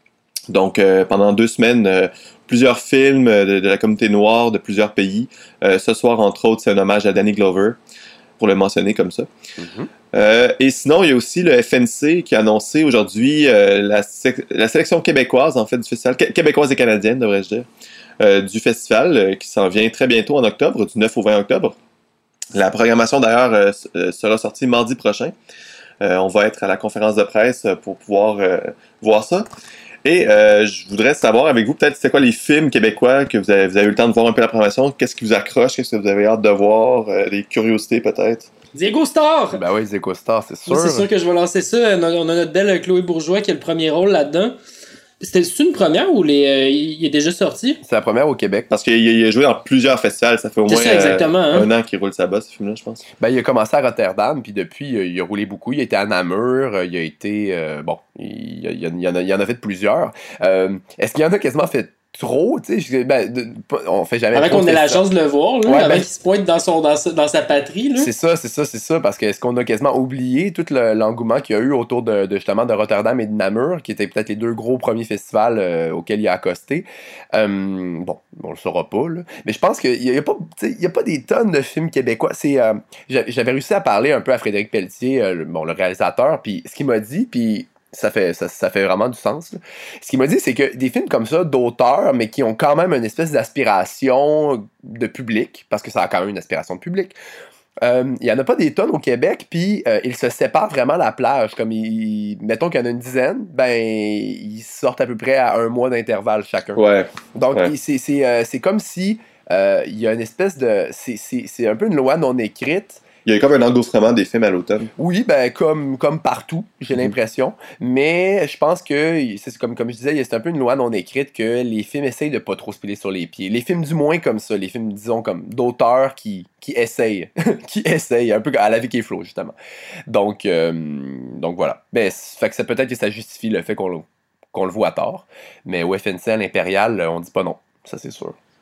Donc, euh, pendant deux semaines, euh, plusieurs films de, de la communauté noire de plusieurs pays. Euh, ce soir, entre autres, c'est un hommage à Danny Glover, pour le mentionner comme ça.
Mhm.
Euh, et sinon, il y a aussi le F N C qui a annoncé aujourd'hui euh, la, sec- la sélection québécoise, en fait, du festival, Qué- québécoise et canadienne, devrais-je dire, euh, du festival, euh, qui s'en vient très bientôt en octobre, du neuf au vingt octobre. La programmation, d'ailleurs, euh, s- euh, sera sortie mardi prochain. Euh, on va être à la conférence de presse pour pouvoir euh, voir ça. Et euh, je voudrais savoir avec vous, peut-être, c'est quoi les films québécois que vous avez, vous avez eu le temps de voir un peu la programmation, qu'est-ce qui vous accroche, qu'est-ce que vous avez hâte de voir, euh, des curiosités peut-être.
Diego Star!
Ben oui, Zeko Star, c'est sûr.
Moi, c'est sûr que je vais lancer ça. On a, on a notre belle Chloé Bourgeois qui a le premier rôle là-dedans. C'était c'est une première ou les, euh, il est déjà sorti?
C'est la première au Québec.
Parce qu'il il a joué dans plusieurs festivals, ça fait au
C'est
moins
ça, exactement,
euh,
hein.
un an qu'il roule sa bosse, ce film-là, je pense.
Ben, il a commencé à Rotterdam, puis depuis, euh, il a roulé beaucoup. Il a été à Namur, euh, il a été... euh, bon, il, il, il, en a, il en a fait plusieurs. Euh, Est-ce qu'il y en a quasiment fait trop? Tu sais, je- ben, de- pas- on fait jamais
Avant
trop
qu'on
de
ait la
festivals.
chance de le voir, là,
Ouais,
avant
ben-
qu'il se pointe dans, son, dans, sa, dans sa patrie. Là.
C'est ça, c'est ça, c'est ça, parce que est-ce qu'on a quasiment oublié tout le- l'engouement qu'il y a eu autour de, de, justement de Rotterdam et de Namur, qui étaient peut-être les deux gros premiers festivals euh, auxquels il a accosté. Euh, bon, on le saura pas, là. Mais je pense qu'il n'y a, a, pas- tu sais, il y a pas des tonnes de films québécois. C'est, euh, j'a- j'avais réussi à parler un peu à Frédéric Pelletier, euh, le, bon, le réalisateur, puis ce qu'il m'a dit, puis ça fait, ça, ça fait vraiment du sens. Là. Ce qu'il m'a dit, c'est que des films comme ça, d'auteurs, mais qui ont quand même une espèce d'aspiration de public, parce que ça a quand même une aspiration de public, euh, il n'y en a pas des tonnes au Québec, puis euh, ils se séparent vraiment la plage. Comme ils, mettons qu'il y en a une dizaine, ben ils sortent à peu près à un mois d'intervalle chacun.
Ouais.
Donc
Ouais.
il- c'est, c'est, euh, c'est comme si euh, il y a une espèce de... C'est, c'est, c'est un peu une loi non écrite.
Il y a comme un engouffrement des films à l'automne.
Oui, ben comme, comme partout, j'ai
Mhm.
l'impression. Mais je pense que, c'est comme, comme je disais, c'est un peu une loi non écrite que les films essayent de pas trop se piler sur les pieds. Les films du moins comme ça, les films, disons, comme d'auteurs qui, qui essayent, qui essayent, un peu à la Vic et Flo, justement. Donc, euh, donc voilà. Mais fait que ça, peut-être que ça justifie le fait qu'on, le- qu'on le voit à tort. Mais au F N C, à l'Impérial, on dit pas non. Ça, c'est sûr.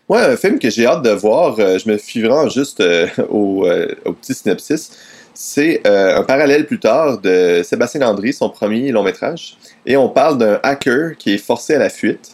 Ouais, un film que j'ai hâte de voir, euh, je me fie vraiment juste euh, au, euh, au petit synopsis. C'est euh, un parallèle plus tard de Sébastien Landry, son premier long-métrage. Et on parle d'un hacker qui est forcé à la fuite.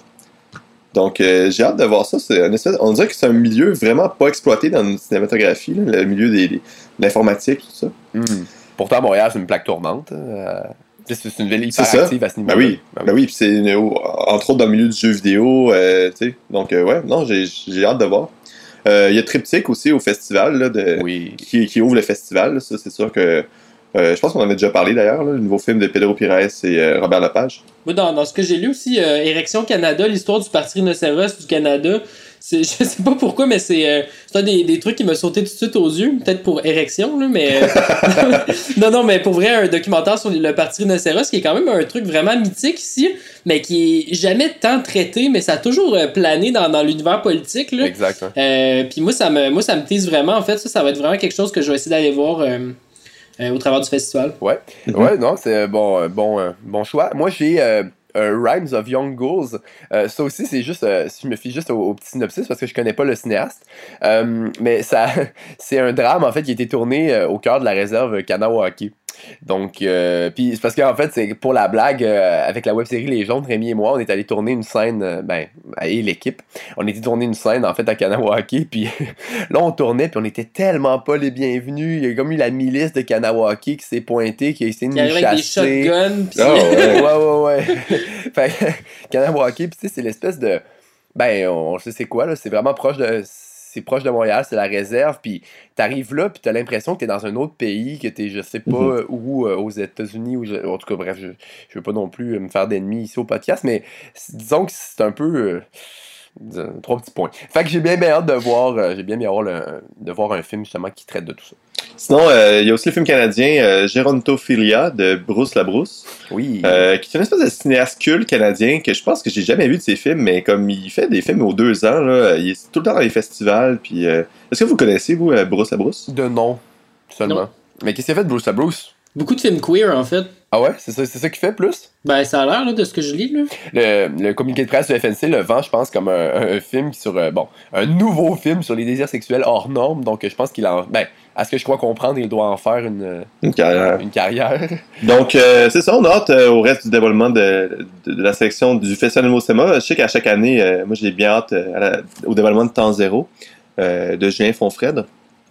Donc, euh, j'ai hâte de voir ça. C'est un espèce, on dirait que c'est un milieu vraiment pas exploité dans notre cinématographie, là, le milieu des, des, de l'informatique, tout ça.
Mm. Pourtant, à Montréal, c'est une plaque tournante. Euh, c'est une ville hyper
c'est
active
ça.
à ce niveau-là.
Ben oui, ben oui. Puis c'est une, entre autres dans le milieu du jeu vidéo. Euh, tu sais. Donc, euh, ouais, non, j'ai, j'ai hâte de voir. Il euh, y a Triptyque aussi au festival, là, de,
oui.
qui, qui ouvre le festival. Là. Ça, c'est sûr que. Euh, je pense qu'on en avait déjà parlé d'ailleurs, là, le nouveau film de Pedro Pires et euh, Robert Lepage.
Moi, dans, dans ce que j'ai lu aussi, euh, Érection Canada, l'histoire du Parti Rhinocéros du Canada, c'est, je sais pas pourquoi, mais c'est, euh, c'est un des, des trucs qui m'a sauté tout de suite aux yeux, peut-être pour érection, là, mais... Euh, non, non, mais pour vrai, un documentaire sur le Parti Rhinocéros, qui est quand même un truc vraiment mythique ici, mais qui est jamais tant traité, mais ça a toujours euh, plané dans, dans l'univers politique, là.
Exact. Hein.
Euh, puis moi, ça me, moi, ça me tease vraiment, en fait, ça, ça va être vraiment quelque chose que je vais essayer d'aller voir... Euh, Euh, au travers du festival.
Ouais, mm-hmm. ouais, non, c'est bon, bon, euh, bon choix. Moi, j'ai euh, euh, Rhymes of Young Ghouls. Euh, ça aussi, c'est juste, euh, si je me fie juste au, au petit synopsis parce que je connais pas le cinéaste, euh, mais ça, c'est un drame en fait qui a été tourné euh, au cœur de la réserve Kanawake. Donc, euh, puis c'est parce qu'en fait, c'est pour la blague, euh, avec la web-série Les Jaunes, Rémi et moi, on est allé tourner une scène, euh, ben, et l'équipe, on était tourner une scène, en fait, à Kanawake, puis là, on tournait, puis on était tellement pas les bienvenus, il y a comme eu la milice de Kanawake qui s'est pointée, qui a essayé de nous chasser.
Avec des shotguns, puis...
Oh, ouais,
ouais, ouais, ouais. Fait Kanawake, puis tu sais, c'est l'espèce de... Ben, on sait c'est quoi, là, c'est vraiment proche de... C'est proche de Montréal, c'est la réserve, puis t'arrives là, puis t'as l'impression que t'es dans un autre pays, que t'es, je sais pas mm-hmm. où, euh, aux États-Unis, ou je, en tout cas, bref, je, je veux pas non plus me faire d'ennemis ici au podcast, mais disons que c'est un peu... Euh, trois petits points. Fait que j'ai bien, bien hâte de voir, euh, j'ai bien, bien hâte le, de voir un film, justement, qui traite de tout ça.
Sinon, il euh, y a aussi le film canadien euh, Gérontophilia de Bruce Labrousse.
Oui.
Euh, qui est une espèce de cinéaste culte canadien que je pense que j'ai jamais vu de ses films, mais comme il fait des films aux deux ans, là, il est tout le temps dans les festivals. Puis, euh, est-ce que vous connaissez, vous, euh, Bruce Labrousse?
De nom, seulement. Non. Mais qu'est-ce qu'il a fait de Bruce Labrousse?
Beaucoup de films queer, en fait.
Ah ouais? C'est ça, c'est ça qu'il fait, plus?
Ben, ça a l'air, là, de ce que je lis, là.
Le, le communiqué de presse de F N C le vend, je pense, comme un, un film sur... Euh, bon, un nouveau film sur les désirs sexuels hors normes, donc je pense qu'il en... Ben, à ce que je crois comprendre, il doit en faire une...
Une carrière.
Une carrière.
Donc, euh, c'est ça, on a hâte euh, au reste du dévoilement de, de, de la sélection du Festival Nouveau Cinéma. Je sais qu'à chaque année, euh, moi, j'ai bien hâte euh, à la, au dévoilement de Temps Zéro euh, de Julien Fonfred.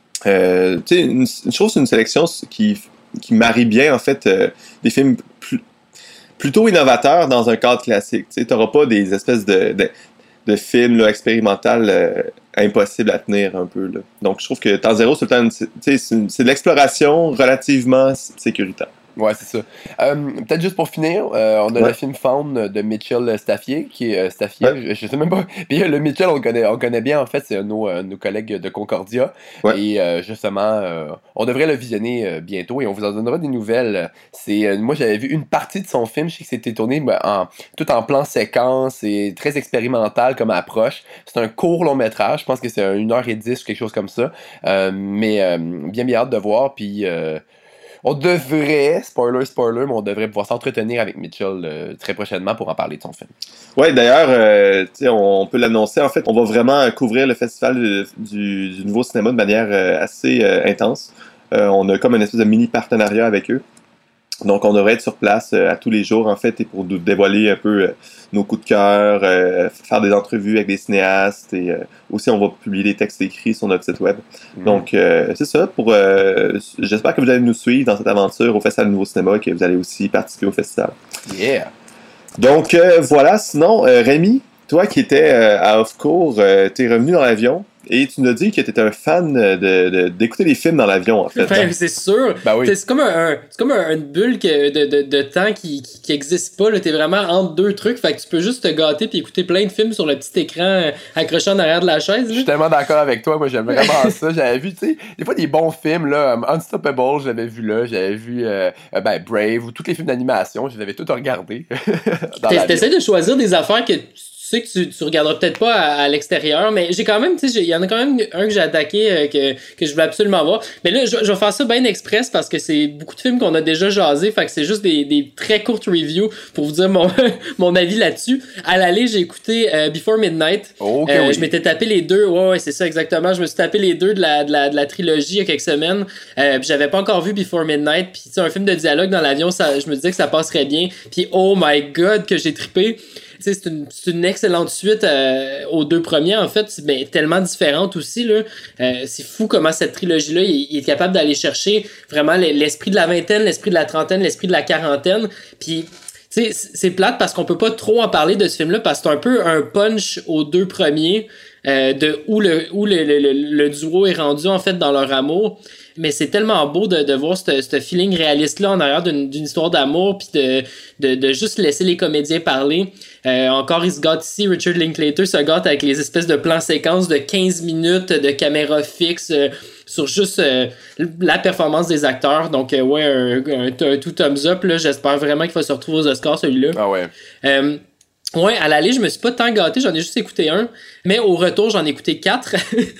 Euh, tu sais, une, une chose, c'est une sélection qui... qui marie bien, en fait, euh, des films plus, plutôt innovateurs dans un cadre classique. Tu n'auras pas des espèces de, de, de films là, expérimentaux euh, impossibles à tenir un peu. Là. Donc, je trouve que Temps Zéro, c'est, le temps, c'est, c'est, c'est de l'exploration relativement sécuritaire.
Ouais, c'est ça. Euh, peut-être juste pour finir, euh, on a
ouais.
le film Faune de Mitchell Staffier, qui est euh, Staffier,
ouais.
je, je sais même pas. Puis le Mitchell, on le connaît, on le connaît bien, en fait, c'est un de nos, euh, nos collègues de Concordia. Ouais. Et euh, justement, euh, on devrait le visionner euh, bientôt et on vous en donnera des nouvelles. C'est, euh, moi, j'avais vu une partie de son film, je sais que c'était tourné ben, en, tout en plan séquence et très expérimental comme approche. C'est un court long métrage, je pense que c'est une heure et dix ou quelque chose comme ça. Euh, mais euh, bien bien hâte de voir, puis... Euh, on devrait, spoiler, spoiler, mais on devrait pouvoir s'entretenir avec Mitchell euh, très prochainement pour en parler de son film.
Ouais, d'ailleurs, euh, on peut l'annoncer. En fait, on va vraiment couvrir le festival du, du Nouveau Cinéma de manière euh, assez euh, intense. Euh, on a comme une espèce de mini partenariat avec eux. Donc, on devrait être sur place euh, à tous les jours, en fait, et pour nous dévoiler un peu euh, nos coups de cœur, euh, faire des entrevues avec des cinéastes, et euh, aussi, on va publier des textes écrits sur notre site web. Mmh. Donc, euh, c'est ça. Pour, euh, j'espère que vous allez nous suivre dans cette aventure au Festival du Nouveau Cinéma et que vous allez aussi participer au festival.
Yeah!
Donc, euh, voilà. Sinon, euh, Rémi, toi qui étais euh, à Off-Court, euh, t'es revenu dans l'avion. Et tu nous as dit que tu étais un fan de, de, d'écouter les films dans l'avion, en fait.
Ben, c'est sûr.
Ben oui.
C'est comme, un, un, c'est comme un, une bulle que, de, de, de temps qui, qui, qui existe pas. Là. T'es vraiment entre deux trucs. Fait que tu peux juste te gâter puis écouter plein de films sur le petit écran accroché en arrière de la chaise. Là.
Je suis tellement d'accord avec toi. Moi, j'aime vraiment ça. J'avais vu, tu sais, des fois des bons films, là. Um, Unstoppable, j'avais vu là. J'avais vu euh, ben, Brave ou tous les films d'animation. Je les avais tous regardés.
T'essaies de choisir des affaires que tu sais que tu, tu regarderas peut-être pas à, à l'extérieur, mais j'ai quand même, tu sais, il y en a quand même un que j'ai attaqué euh, que, que je voulais absolument voir. Mais là, je, je vais faire ça bien express parce que c'est beaucoup de films qu'on a déjà jasé, fait que c'est juste des, des très courtes reviews pour vous dire mon, mon avis là-dessus. À l'aller, j'ai écouté euh, Before Midnight.
Okay,
euh,
oui.
Je m'étais tapé les deux, ouais, ouais, c'est ça exactement. Je me suis tapé les deux de la, de la, de la trilogie il y a quelques semaines. Euh, puis j'avais pas encore vu Before Midnight. Puis tu sais, un film de dialogue dans l'avion, ça, je me disais que ça passerait bien. Puis oh my god, que j'ai trippé. Tu sais, c'est une, c'est une excellente suite euh, aux deux premiers, en fait, mais tellement différente aussi, là. Euh, c'est fou comment cette trilogie-là, il, il est capable d'aller chercher vraiment l'esprit de la vingtaine, l'esprit de la trentaine, l'esprit de la quarantaine. Puis, tu sais, c'est plate parce qu'on peut pas trop en parler de ce film-là parce que c'est un peu un punch aux deux premiers euh, de où le où le, le, le, le duo est rendu, en fait, dans leur amour. Mais c'est tellement beau de, de voir ce, ce feeling réaliste-là en arrière d'une, d'une histoire d'amour, puis de, de, de juste laisser les comédiens parler. Euh, encore, il se gâte ici, Richard Linklater se gâte avec les espèces de plans séquences de quinze minutes de caméra fixe euh, sur juste euh, la performance des acteurs. Donc, euh, ouais, un, un, un tout thumbs up. Là. J'espère vraiment qu'il va se retrouver aux Oscars, celui-là.
Ah ouais.
Euh, Ouais, à l'aller, je me suis pas tant gâté, j'en ai juste écouté un, mais au retour, j'en ai écouté quatre.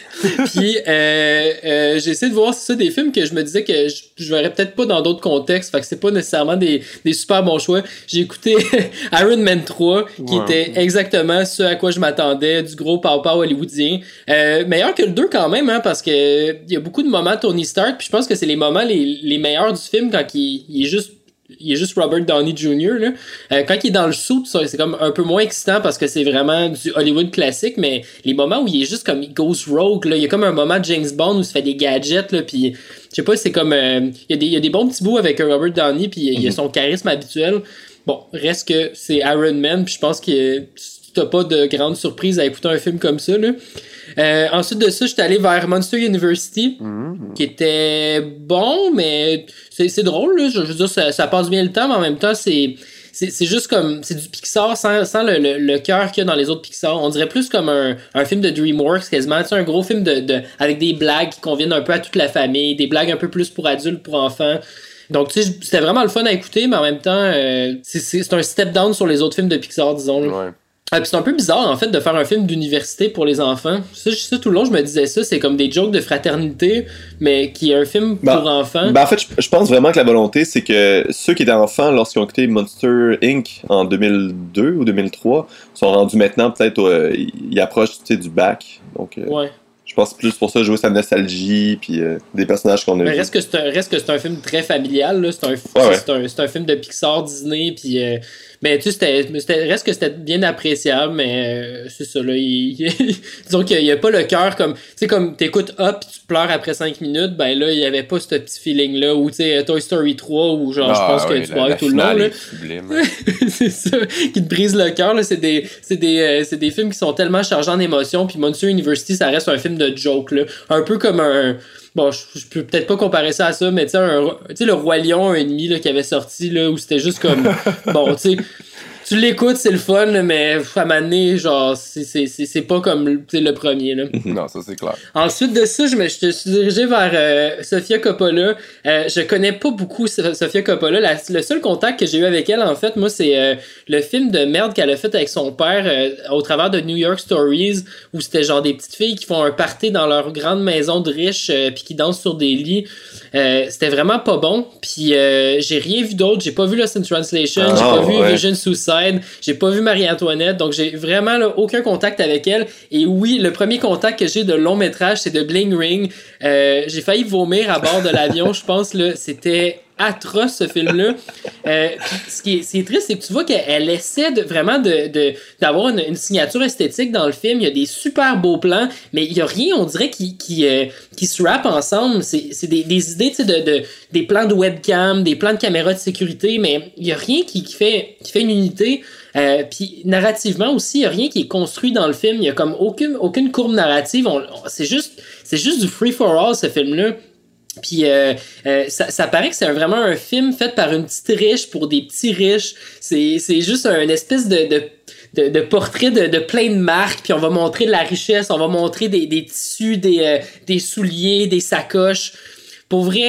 Puis euh, euh, j'ai essayé de voir si c'est ça des films que je me disais que je, je verrais peut-être pas dans d'autres contextes, fait que c'est pas nécessairement des, des super bons choix. J'ai écouté Iron Man trois, qui ouais. était exactement ce à quoi je m'attendais, du gros pow-pow hollywoodien. Euh, meilleur que le deux quand même, hein, parce que il y a beaucoup de moments Tony Stark, puis je pense que c'est les moments les, les meilleurs du film quand il, il est juste il est juste Robert Downey junior là. Euh, quand il est dans le suit, c'est comme un peu moins excitant parce que c'est vraiment du Hollywood classique, mais les moments où il est juste comme il goes rogue, là, il y a comme un moment de James Bond où il se fait des gadgets, là, puis je sais pas, c'est comme euh, il y a des il y a des bons petits bouts avec Robert Downey, puis il y a son charisme habituel. Bon, reste que c'est Iron Man, puis je pense que t'as pas de grande surprise à écouter un film comme ça, là. Euh, ensuite de ça, j'étais allé vers Monster University, mmh. qui était bon, mais c'est, c'est drôle, là. Je veux dire, ça, ça passe bien le temps, mais en même temps, c'est, c'est, c'est juste comme, c'est du Pixar sans, sans le, le, le cœur qu'il y a dans les autres Pixar. On dirait plus comme un, un film de DreamWorks, quasiment. Tu sais, un gros film de, de, avec des blagues qui conviennent un peu à toute la famille, des blagues un peu plus pour adultes, pour enfants. Donc, tu sais, c'était vraiment le fun à écouter, mais en même temps, euh, c'est, c'est, c'est un step down sur les autres films de Pixar, disons, là.
Ouais.
Ah, pis c'est un peu bizarre, en fait, de faire un film d'université pour les enfants. Ça, ça, tout le long, je me disais ça, c'est comme des jokes de fraternité, mais qui est un film
ben,
pour enfants.
Ben, en fait, je, je pense vraiment que la volonté, c'est que ceux qui étaient enfants lorsqu'ils ont écouté Monster Incorporated en deux mille deux ou deux mille trois sont rendus maintenant, peut-être, euh, ils approchent, tu sais, du bac. Donc, euh,
ouais.
Je pense plus pour ça, jouer sa nostalgie, puis euh, des personnages qu'on a
mais
vus.
Reste que, c'est un, reste que c'est un film très familial, là. C'est un,
ouais,
c'est,
ouais.
c'est, un, c'est un film de Pixar, Disney, puis... Euh, mais tu sais, c'était, c'était, reste que c'était bien appréciable, mais euh, c'est ça, là. Il, il, disons qu'il n'y a pas le cœur comme... Tu sais, comme t'écoutes Up pis tu pleures après cinq minutes, ben là, il n'y avait pas ce petit feeling-là. Ou tu sais, Toy Story trois, où genre, ah, je pense
ouais,
que tu pleures tout le long, là.
Sublime,
c'est ça, qui te brise le cœur, là. C'est des, c'est des, euh, c'est des films qui sont tellement chargés en émotions, puis Monster University, ça reste un film de joke, là. Un peu comme un... Bon, je, je peux peut-être pas comparer ça à ça, mais tu sais, le Roi Lion, un ennemi, là, qui avait sorti, là, où c'était juste comme... bon, tu sais... Tu l'écoutes, c'est le fun, mais à un moment donné, genre, c'est, c'est, c'est, c'est pas comme le premier, là.
Non, ça, c'est clair.
Ensuite de ça, je me je suis dirigé vers euh, Sofia Coppola. Euh, je connais pas beaucoup Sofia Coppola. La, le seul contact que j'ai eu avec elle, en fait, moi, c'est euh, le film de merde qu'elle a fait avec son père euh, au travers de New York Stories, où c'était genre des petites filles qui font un party dans leur grande maison de riches, euh, puis qui dansent sur des lits. Euh, c'était vraiment pas bon. Puis euh, j'ai rien vu d'autre. J'ai pas vu Lost in Translation.
Ah,
j'ai pas
ouais.
vu Vision Suicide. J'ai pas vu Marie-Antoinette, donc j'ai vraiment là, aucun contact avec elle. Et oui, le premier contact que j'ai de long métrage, c'est de Bling Ring. Euh, j'ai failli vomir à bord de l'avion, je pense. Là, c'était atroce, ce film-là. Euh, ce qui est, ce qui est triste, c'est que tu vois qu'elle essaie de, vraiment de, de, d'avoir une, une signature esthétique dans le film. Il y a des super beaux plans, mais il y a rien, on dirait, qui, qui, euh, qui se rappe ensemble. C'est, c'est des, des idées, tu sais, de, de, des plans de webcam, des plans de caméra de sécurité, mais il y a rien qui, qui, fait, qui fait une unité. Euh, puis narrativement aussi, il y a rien qui est construit dans le film. Il y a comme aucune, aucune courbe narrative. On, on, c'est juste, c'est juste du free for all, ce film-là. Puis euh, euh, ça, ça paraît que c'est un, vraiment un film fait par une petite riche pour des petits riches. C'est, c'est juste un espèce de, de, de, de portrait de, de plein de marques. Puis on va montrer de la richesse, on va montrer des, des tissus, des, euh, des souliers, des sacoches. Pour vrai,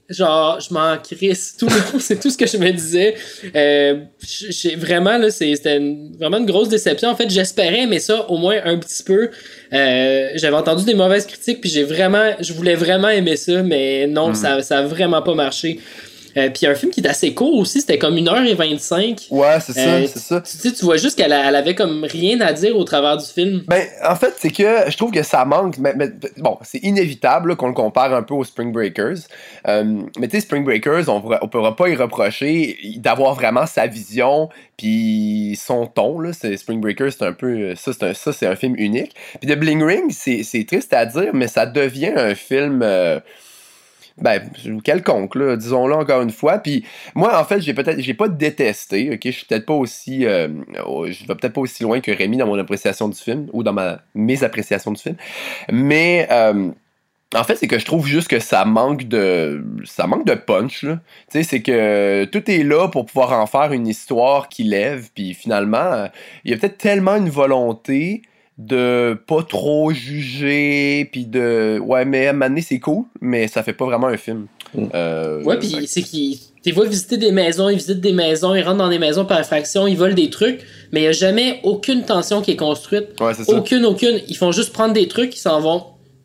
genre, je m'en crisse tout le long, c'est tout ce que je me disais. Euh, j'ai, vraiment, là, c'est, c'était une, vraiment une grosse déception. En fait, j'espérais aimer ça au moins un petit peu. Euh, j'avais entendu des mauvaises critiques, puis j'ai vraiment, je voulais vraiment aimer ça, mais non, mm. ça, ça a vraiment pas marché. Euh, puis un film qui est assez court aussi, c'était comme une heure vingt-cinq.
Ouais, c'est ça, euh, c'est ça.
Tu sais, tu vois juste qu'elle a, elle avait comme rien à dire au travers du film.
Ben, en fait, c'est que je trouve que ça manque. Mais, mais bon, c'est inévitable là, qu'on le compare un peu aux Spring Breakers. Euh, mais tu sais, Spring Breakers, on ne pourra pas y reprocher d'avoir vraiment sa vision puis son ton. Là, c'est, Spring Breakers, c'est un peu. Ça, c'est un, ça, c'est un film unique. Puis The Bling Ring, c'est, c'est triste à dire, mais ça devient un film. Euh, Ben, quelconque, là, disons-le encore une fois. Puis moi, en fait, j'ai peut-être, j'ai pas détesté, ok? Je suis peut-être pas aussi, euh, je vais peut-être pas aussi loin que Rémi dans mon appréciation du film, ou dans ma, mes appréciations du film. Mais, euh, en fait, c'est que je trouve juste que ça manque de, ça manque de punch, là. Tu sais, c'est que tout est là pour pouvoir en faire une histoire qui lève, puis finalement, il y a peut-être tellement une volonté de pas trop juger, puis de... Ouais, mais à un moment donné, c'est cool, mais ça fait pas vraiment un film.
Mm.
Euh, ouais, puis c'est qu'ils... Ils vont visiter des maisons, ils visitent des maisons, ils rentrent dans des maisons par effraction, ils volent des trucs, mais il n'y a jamais aucune tension qui est construite.
Ouais, c'est ça.
Aucune, aucune. Ils font juste prendre des trucs, ils s'en vont.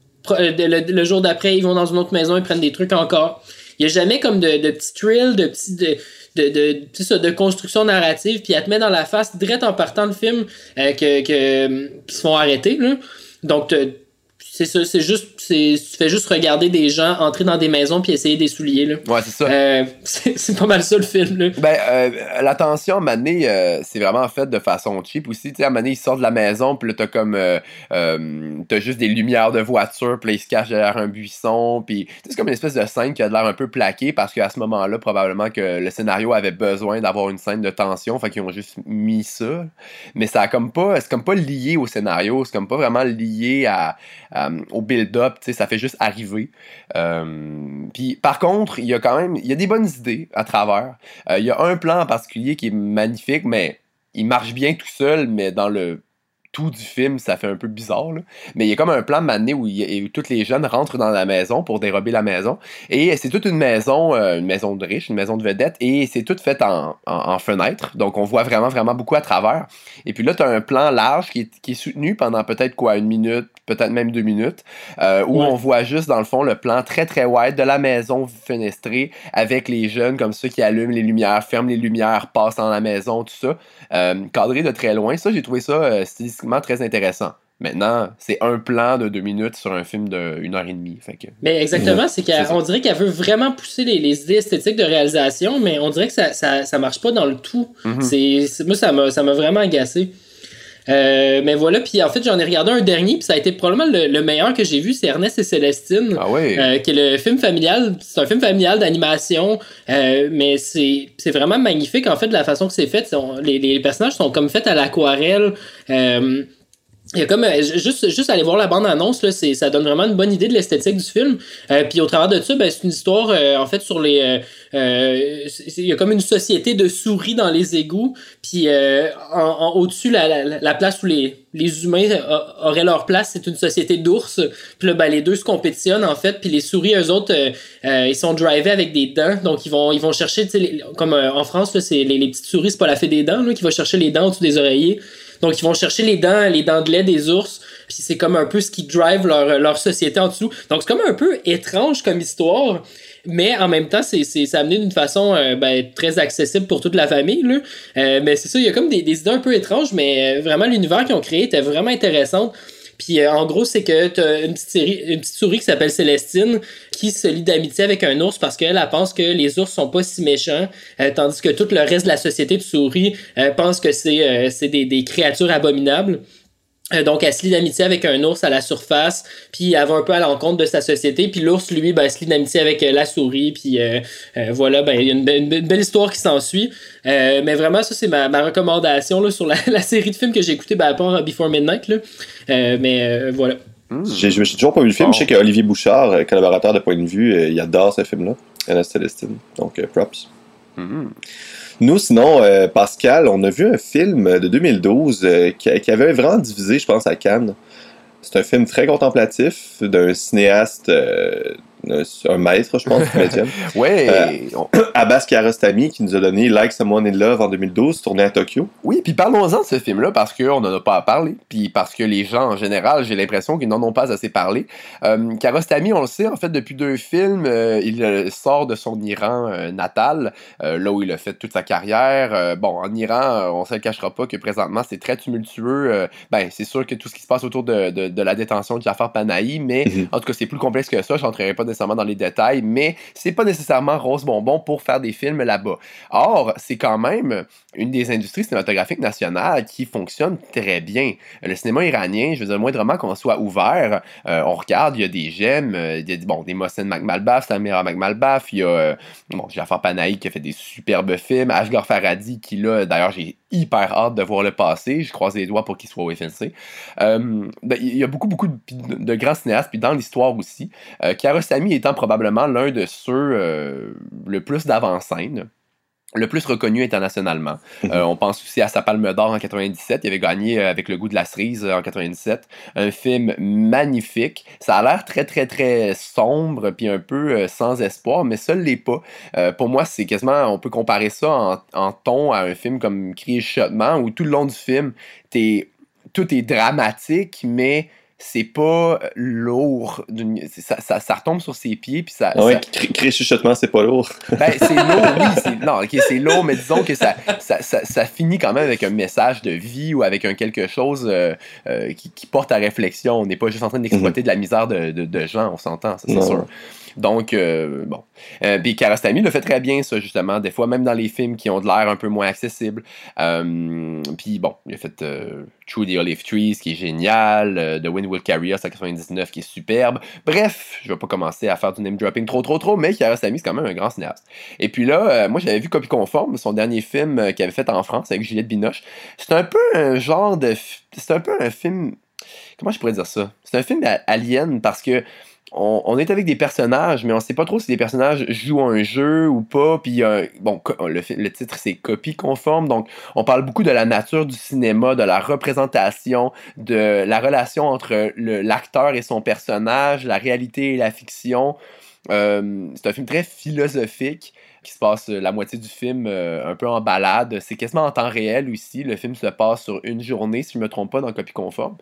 Le, le jour d'après, ils vont dans une autre maison, ils prennent des trucs encore. Il n'y a jamais comme de, de petits thrills, de petits... De, de, de, de, ça, de construction narrative, puis elle te met dans la face, direct en partant le film, euh, que, que, qu'ils se font arrêter, là. Donc, c'est ça, c'est juste, c'est, tu fais juste regarder des gens entrer dans des maisons puis essayer de les soulier, là.
Ouais, c'est ça.
Euh, c'est, c'est pas mal ça, le film, là.
Ben, euh, la tension, à un moment donné, euh, c'est vraiment fait de façon cheap aussi. Tu sais, à un moment donné, ils sortent de la maison, puis là, t'as comme, euh, euh, t'as juste des lumières de voiture, puis là, ils se cachent derrière un buisson, puis c'est comme une espèce de scène qui a de l'air un peu plaquée, parce qu'à ce moment-là, probablement que le scénario avait besoin d'avoir une scène de tension, fait qu'ils ont juste mis ça. Mais ça a comme pas, c'est comme pas lié au scénario, c'est comme pas vraiment lié à, à au build-up, tu sais, ça fait juste arriver. Euh, puis par contre, il y a quand même, il y a des bonnes idées à travers. Euh, il y a un plan en particulier qui est magnifique, mais il marche bien tout seul, mais dans le tout du film, ça fait un peu bizarre, là. Mais il y a comme un plan mané où, où tous les jeunes rentrent dans la maison pour dérober la maison. Et c'est toute une maison, euh, une maison de riche, une maison de vedette, et c'est tout fait en, en, en fenêtre. Donc on voit vraiment, vraiment beaucoup à travers. Et puis là, tu as un plan large qui est, qui est soutenu pendant peut-être quoi, une minute, peut-être même deux minutes, euh, où ouais. on voit juste, dans le fond, le plan très, très wide de la maison fenestrée avec les jeunes comme ça qui allument les lumières, ferment les lumières, passent dans la maison, tout ça. Euh, cadré de très loin. Ça, j'ai trouvé ça euh, stylistiquement très intéressant. Maintenant, c'est un plan de deux minutes sur un film d'une heure et demie. Fait que...
Mais exactement, c'est qu'on dirait qu'elle veut vraiment pousser les, les idées esthétiques de réalisation, mais on dirait que ça, ça, ça marche pas dans le tout. Mm-hmm. C'est, c'est, moi, ça m'a, ça m'a vraiment agacé. Euh, mais voilà, puis en fait j'en ai regardé un dernier, puis ça a été probablement le, le meilleur que j'ai vu, c'est Ernest et Célestine,
ah oui.
euh, qui est le film familial, c'est un film familial d'animation, euh, mais c'est, c'est vraiment magnifique en fait de la façon que c'est fait. On, les, les personnages sont comme faits à l'aquarelle. Euh, Il y a comme juste juste aller voir la bande annonce là, c'est ça donne vraiment une bonne idée de l'esthétique du film. Euh, puis au travers de ça, ben c'est une histoire euh, en fait sur les euh, euh, il y a comme une société de souris dans les égouts. Puis euh, en, en, au-dessus la, la, la place où les les humains a, auraient leur place, c'est une société d'ours. Puis là ben les deux se compétitionnent en fait. Puis les souris eux autres euh, euh, ils sont drivés avec des dents, donc ils vont ils vont chercher tu sais comme euh, en France là, c'est les, les petites souris c'est pas la fée des dents là qui va chercher les dents au-dessus des oreillers. Donc, ils vont chercher les dents, les dents de lait des ours, puis c'est comme un peu ce qui drive leur, leur société en dessous. Donc, c'est comme un peu étrange comme histoire, mais en même temps, c'est, c'est, c'est amené d'une façon euh, ben, très accessible pour toute la famille, là. Euh, mais c'est ça, il y a comme des, des idées un peu étranges, mais euh, vraiment, l'univers qu'ils ont créé était vraiment intéressant. Puis euh, en gros, c'est que t'as une petite, série, une petite souris qui s'appelle Célestine qui se lie d'amitié avec un ours parce qu'elle elle pense que les ours sont pas si méchants, euh, tandis que tout le reste de la société de souris euh, pense que c'est, euh, c'est des, des créatures abominables. Euh, donc, elle se lie d'amitié avec un ours à la surface, puis elle va un peu à l'encontre de sa société, puis l'ours, lui, ben, se lie d'amitié avec euh, la souris, puis euh, euh, voilà, ben, il y a une, une, une belle histoire qui s'ensuit. Euh, mais vraiment, ça, c'est ma, ma recommandation là, sur la, la série de films que j'ai écouté, ben, à part Before Midnight, là. Euh, mais euh, voilà.
Mmh. J'ai, j'ai toujours pas vu le film. Oh. Je sais qu'Olivier Bouchard, collaborateur de Point de Vue, euh, il adore ce film-là, Ernest Célestine. Donc, euh, props. Mmh. Nous, sinon, euh, Pascal, on a vu un film de deux mille douze euh, qui, qui avait vraiment divisé, je pense, à Cannes. C'est un film très contemplatif d'un cinéaste, euh, un, un maître, je pense, comédienne.
Ouais.
Euh, Abbas Kiarostami, qui nous a donné Like Someone in Love en deux mille douze, tourné à Tokyo.
Oui, puis parlons-en de ce film-là, parce qu'on n'en a pas à parler, puis parce que les gens, en général, j'ai l'impression qu'ils n'en ont pas assez parlé. Euh, Kiarostami, on le sait, en fait, depuis deux films, euh, il euh, sort de son Iran euh, natal, euh, là où il a fait toute sa carrière. Euh, bon, en Iran, euh, on ne se le cachera pas que présentement, c'est très tumultueux. Euh, ben, c'est sûr que tout ce qui se passe autour de, de, de la détention de Jafar Panahi, mais mm-hmm. en tout cas, c'est plus complexe que ça. Je n'entrerai pas nécessairement dans les détails, mais c'est pas nécessairement rose bonbon pour faire des films là-bas. Or, c'est quand même une des industries cinématographiques nationales qui fonctionne très bien. Le cinéma iranien, je veux dire, moindrement qu'on soit ouvert, euh, on regarde, il y a des gemmes, euh, il y a bon, des Mohsen Makhmalbaf, Samira Makhmalbaf, il y a euh, bon, Jafar Panahi qui a fait des superbes films, Asghar Farhadi qui là, d'ailleurs, j'ai hyper hâte de voir le passer, je croise les doigts pour qu'il soit au F N C. Euh, ben, il y a beaucoup, beaucoup de, de grands cinéastes, puis dans l'histoire aussi. Euh, Kiarostami étant probablement l'un de ceux euh, le plus d'avant-scène, le plus reconnu internationalement. Mm-hmm. Euh, on pense aussi à sa Palme d'Or en quatre-vingt-dix-sept. Il avait gagné euh, avec Le Goût de la cerise euh, en quatre-vingt-dix-sept. Un film magnifique. Ça a l'air très, très, très sombre puis un peu euh, sans espoir, mais ça ne l'est pas. Euh, pour moi, c'est quasiment... On peut comparer ça en, en ton à un film comme Cris et chuchotements, où tout le long du film, t'es, tout est dramatique, mais... c'est pas lourd. Ça, ça, ça retombe sur ses pieds. Puis ça,
ah ouais,
ça...
Cris chuchotement, c'est pas lourd.
Ben, c'est lourd, oui. C'est... Non, ok, c'est lourd, mais disons que ça, ça, ça, ça finit quand même avec un message de vie ou avec un quelque chose euh, euh, qui, qui porte à réflexion. On n'est pas juste en train d'exploiter mm-hmm. de la misère de, de, de gens, on s'entend, ça, c'est non. sûr. Donc, euh, bon. Euh, puis Kiarostami le fait très bien, ça, justement. Des fois, même dans les films qui ont de l'air un peu moins accessibles. Euh, puis, bon, il a fait euh, Through the Olive Trees, qui est génial. Euh, The Wind Will Carry Us, à quatre-vingt-dix-neuf, qui est superbe. Bref, je vais pas commencer à faire du name-dropping trop, trop, trop, mais Kiarostami, c'est quand même un grand cinéaste. Et puis là, euh, moi, j'avais vu Copie Conforme, son dernier film euh, qu'il avait fait en France, avec Juliette Binoche. C'est un peu un genre de... C'est un peu un film... Comment je pourrais dire ça? C'est un film alien, parce que On, on est avec des personnages, mais on sait pas trop si les personnages jouent un jeu ou pas. Puis, euh, bon, le, le titre, c'est Copie Conforme. Donc, on parle beaucoup de la nature du cinéma, de la représentation, de la relation entre le, l'acteur et son personnage, la réalité et la fiction. Euh, c'est un film très philosophique qui se passe la moitié du film euh, un peu en balade. C'est quasiment en temps réel aussi. Le film se passe sur une journée, si je me trompe pas, dans Copie Conforme.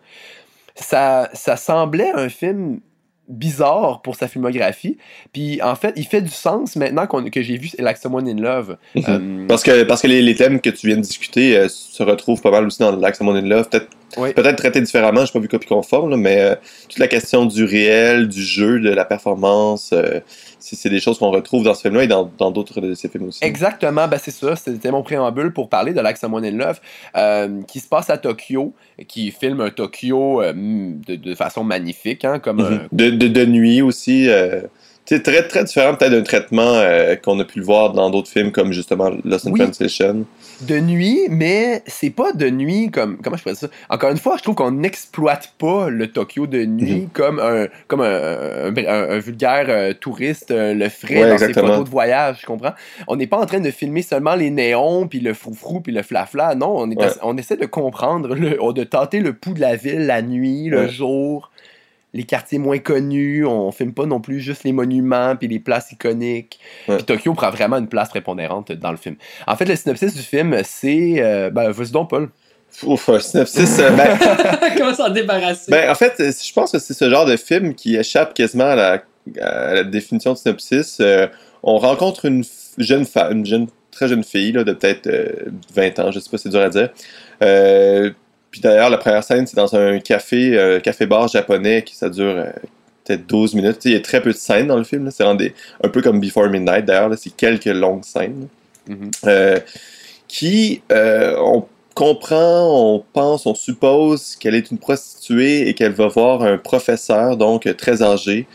Ça, ça semblait un film bizarre pour sa filmographie, puis en fait il fait du sens maintenant qu'on, que j'ai vu Like Someone in Love.
Mm-hmm.
euh,
parce que, parce que les, les thèmes que tu viens de discuter euh, se retrouvent pas mal aussi dans Like Someone in Love, peut-être, oui. peut-être traités différemment, j'ai pas vu Copie Conforme, là, mais euh, toute la question du réel, du jeu, de la performance, euh, c'est, c'est des choses qu'on retrouve dans ce film-là et dans, dans d'autres de ces films aussi.
Exactement, ben c'est ça, c'était mon préambule pour parler de Like Someone in Love, euh, qui se passe à Tokyo, qui filme un Tokyo euh, de, de façon magnifique, hein, comme
mm-hmm.
un...
de, de, de nuit aussi, euh, c'est très, très différent peut-être d'un traitement euh, qu'on a pu le voir dans d'autres films comme justement Lost in
oui.
Translation.
De nuit, mais c'est pas de nuit comme... Comment je pourrais dire ça? Encore une fois, je trouve qu'on n'exploite pas le Tokyo de nuit mm-hmm. comme un comme un, un, un, un vulgaire euh, touriste euh, le ferait ouais, dans exactement. Ses photos de voyage, je comprends? On n'est pas en train de filmer seulement les néons, puis le froufrou, puis le flafla. Non, on, est ouais. à, on essaie de comprendre, le, de tâter le pouls de la ville la nuit, le ouais. jour... les quartiers moins connus, on filme pas non plus juste les monuments puis les places iconiques. Ouais. Puis Tokyo prend vraiment une place prépondérante dans le film. En fait, le synopsis du film, c'est... Euh, ben, vas-y donc, Paul.
Ouf, un synopsis... Euh, ben,
comment s'en débarrasser?
Ben, en fait, je pense que c'est ce genre de film qui échappe quasiment à la, à la définition de synopsis. Euh, on rencontre une jeune femme, une jeune, très jeune fille, là, de peut-être euh, vingt ans, je sais pas, c'est dur à dire. Euh... Puis d'ailleurs, la première scène, c'est dans un café, euh, café-bar japonais, qui ça dure euh, peut-être douze minutes. T'sais, il y a très peu de scènes dans le film. Là. C'est des, un peu comme Before Midnight, d'ailleurs. Là, c'est quelques longues scènes. Mm-hmm. Euh, qui, euh, on comprend, on pense, on suppose qu'elle est une prostituée et qu'elle va voir un professeur, donc très âgé.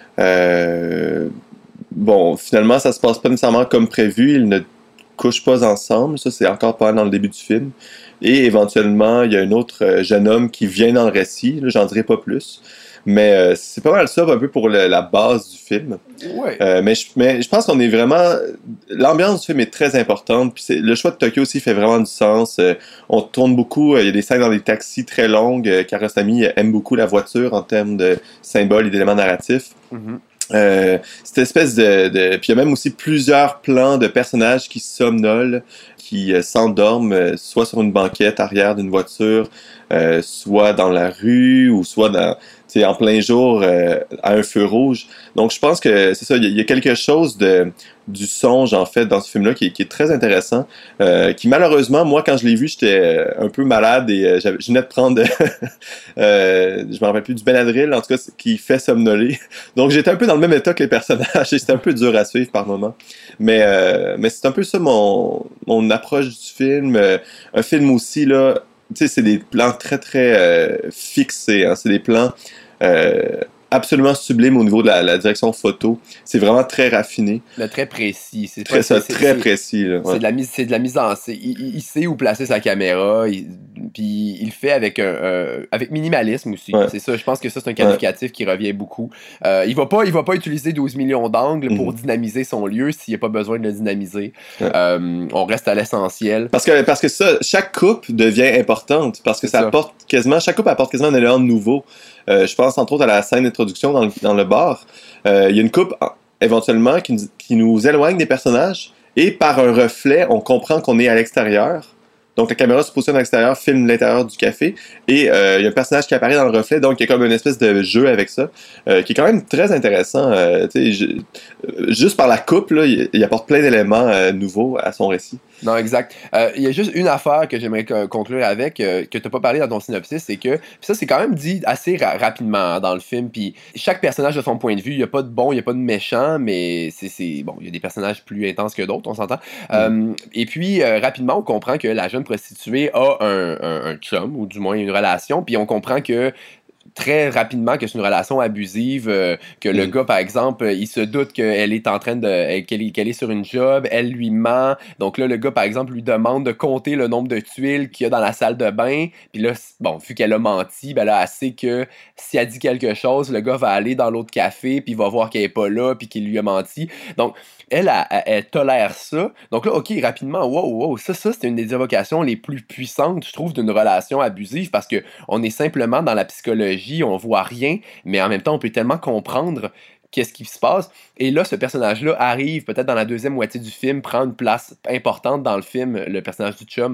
Euh, bon, finalement, ça se passe pas nécessairement comme prévu. Ils ne couchent pas ensemble. Ça, c'est encore pas dans le début du film. Et éventuellement, il y a un autre euh, jeune homme qui vient dans le récit. Là, j'en dirai pas plus. Mais euh, c'est pas mal ça, un peu pour le, la base du film.
Ouais.
Euh, mais, je, mais je pense qu'on est vraiment... L'ambiance du film est très importante. Puis c'est, le choix de Tokyo aussi fait vraiment du sens. Euh, on tourne beaucoup. Il euh, y a des scènes dans des taxis très longues. Euh, Kiarostami aime beaucoup la voiture en termes de symboles et d'éléments narratifs. Mm-hmm. Euh, cette espèce de, de... Puis il y a même aussi plusieurs plans de personnages qui somnolent, qui euh, s'endorment, euh, soit sur une banquette arrière d'une voiture, euh, soit dans la rue, ou soit dans, tu sais, en plein jour, euh, à un feu rouge. Donc je pense que c'est ça, il y, y a quelque chose de du songe, en fait, dans ce film-là, qui, qui est très intéressant, euh, qui, malheureusement, moi, quand je l'ai vu, j'étais un peu malade et euh, j'avais, je venais de prendre, euh, je me rappelle plus, du Benadryl, en tout cas, qui fait somnoler. Donc, j'étais un peu dans le même état que les personnages et c'était un peu dur à suivre par moments. Mais, euh, mais c'est un peu ça mon, mon approche du film. Euh, un film aussi, là, tu sais, c'est des plans très, très euh, fixés, hein, c'est des plans... Euh, absolument sublime au niveau de la, la direction photo. C'est vraiment très raffiné.
Le très précis. C'est
très,
pas,
ça,
c'est,
très
c'est,
précis. Là, ouais.
C'est de la mise, c'est de la mise en scène. Il, il sait où placer sa caméra. Il, puis il le fait avec un, un avec minimalisme aussi. Ouais. C'est ça. Je pense que ça c'est un qualificatif ouais. qui revient beaucoup. Euh, il va pas, il va pas utiliser douze millions d'angles pour mm-hmm. dynamiser son lieu s'il n'y a pas besoin de le dynamiser. Ouais. Euh, on reste à l'essentiel.
Parce que parce que ça, chaque coupe devient importante parce que ça, ça apporte quasiment chaque coupe apporte quasiment un élément nouveau. Euh, je pense entre autres à la scène d'introduction dans le, dans le bar. Euh, il y a une coupe éventuellement qui, qui nous éloigne des personnages et par un reflet, on comprend qu'on est à l'extérieur. Donc la caméra se positionne à l'extérieur, filme l'intérieur du café et euh, il y a un personnage qui apparaît dans le reflet, donc il y a comme une espèce de jeu avec ça euh, qui est quand même très intéressant. Euh, je, juste par la coupe, là, il, il apporte plein d'éléments euh, nouveaux à son récit.
Non, exact. Euh, il y a juste une affaire que j'aimerais conclure avec, euh, que tu n'as pas parlé dans ton synopsis, c'est que ça, c'est quand même dit assez ra- rapidement hein, dans le film. Puis chaque personnage a son point de vue. Il n'y a pas de bon, il n'y a pas de méchant, mais c'est, c'est bon, il y a des personnages plus intenses que d'autres, on s'entend. Mm. Euh, et puis, euh, rapidement, on comprend que la jeune prostituée a un, un, un chum, ou du moins une relation. Puis on comprend que très rapidement que c'est une relation abusive, euh, que le mmh. gars, par exemple, il se doute qu'elle est en train de... Qu'elle est, qu'elle est sur une job, elle lui ment. Donc là, le gars, par exemple, lui demande de compter le nombre de tuiles qu'il y a dans la salle de bain. Puis là, bon, vu qu'elle a menti, ben là, elle sait que si elle dit quelque chose, le gars va aller dans l'autre café, puis il va voir qu'elle est pas là, puis qu'il lui a menti. Donc, elle, elle, elle, elle tolère ça. Donc là, OK, rapidement, wow, wow, ça, ça, c'est une des évocations les plus puissantes, je trouve, d'une relation abusive, parce que on est simplement dans la psychologie, on voit rien, mais en même temps, on peut tellement comprendre qu'est-ce qui se passe. Et là, ce personnage-là arrive peut-être dans la deuxième moitié du film, prend une place importante dans le film, le personnage du chum.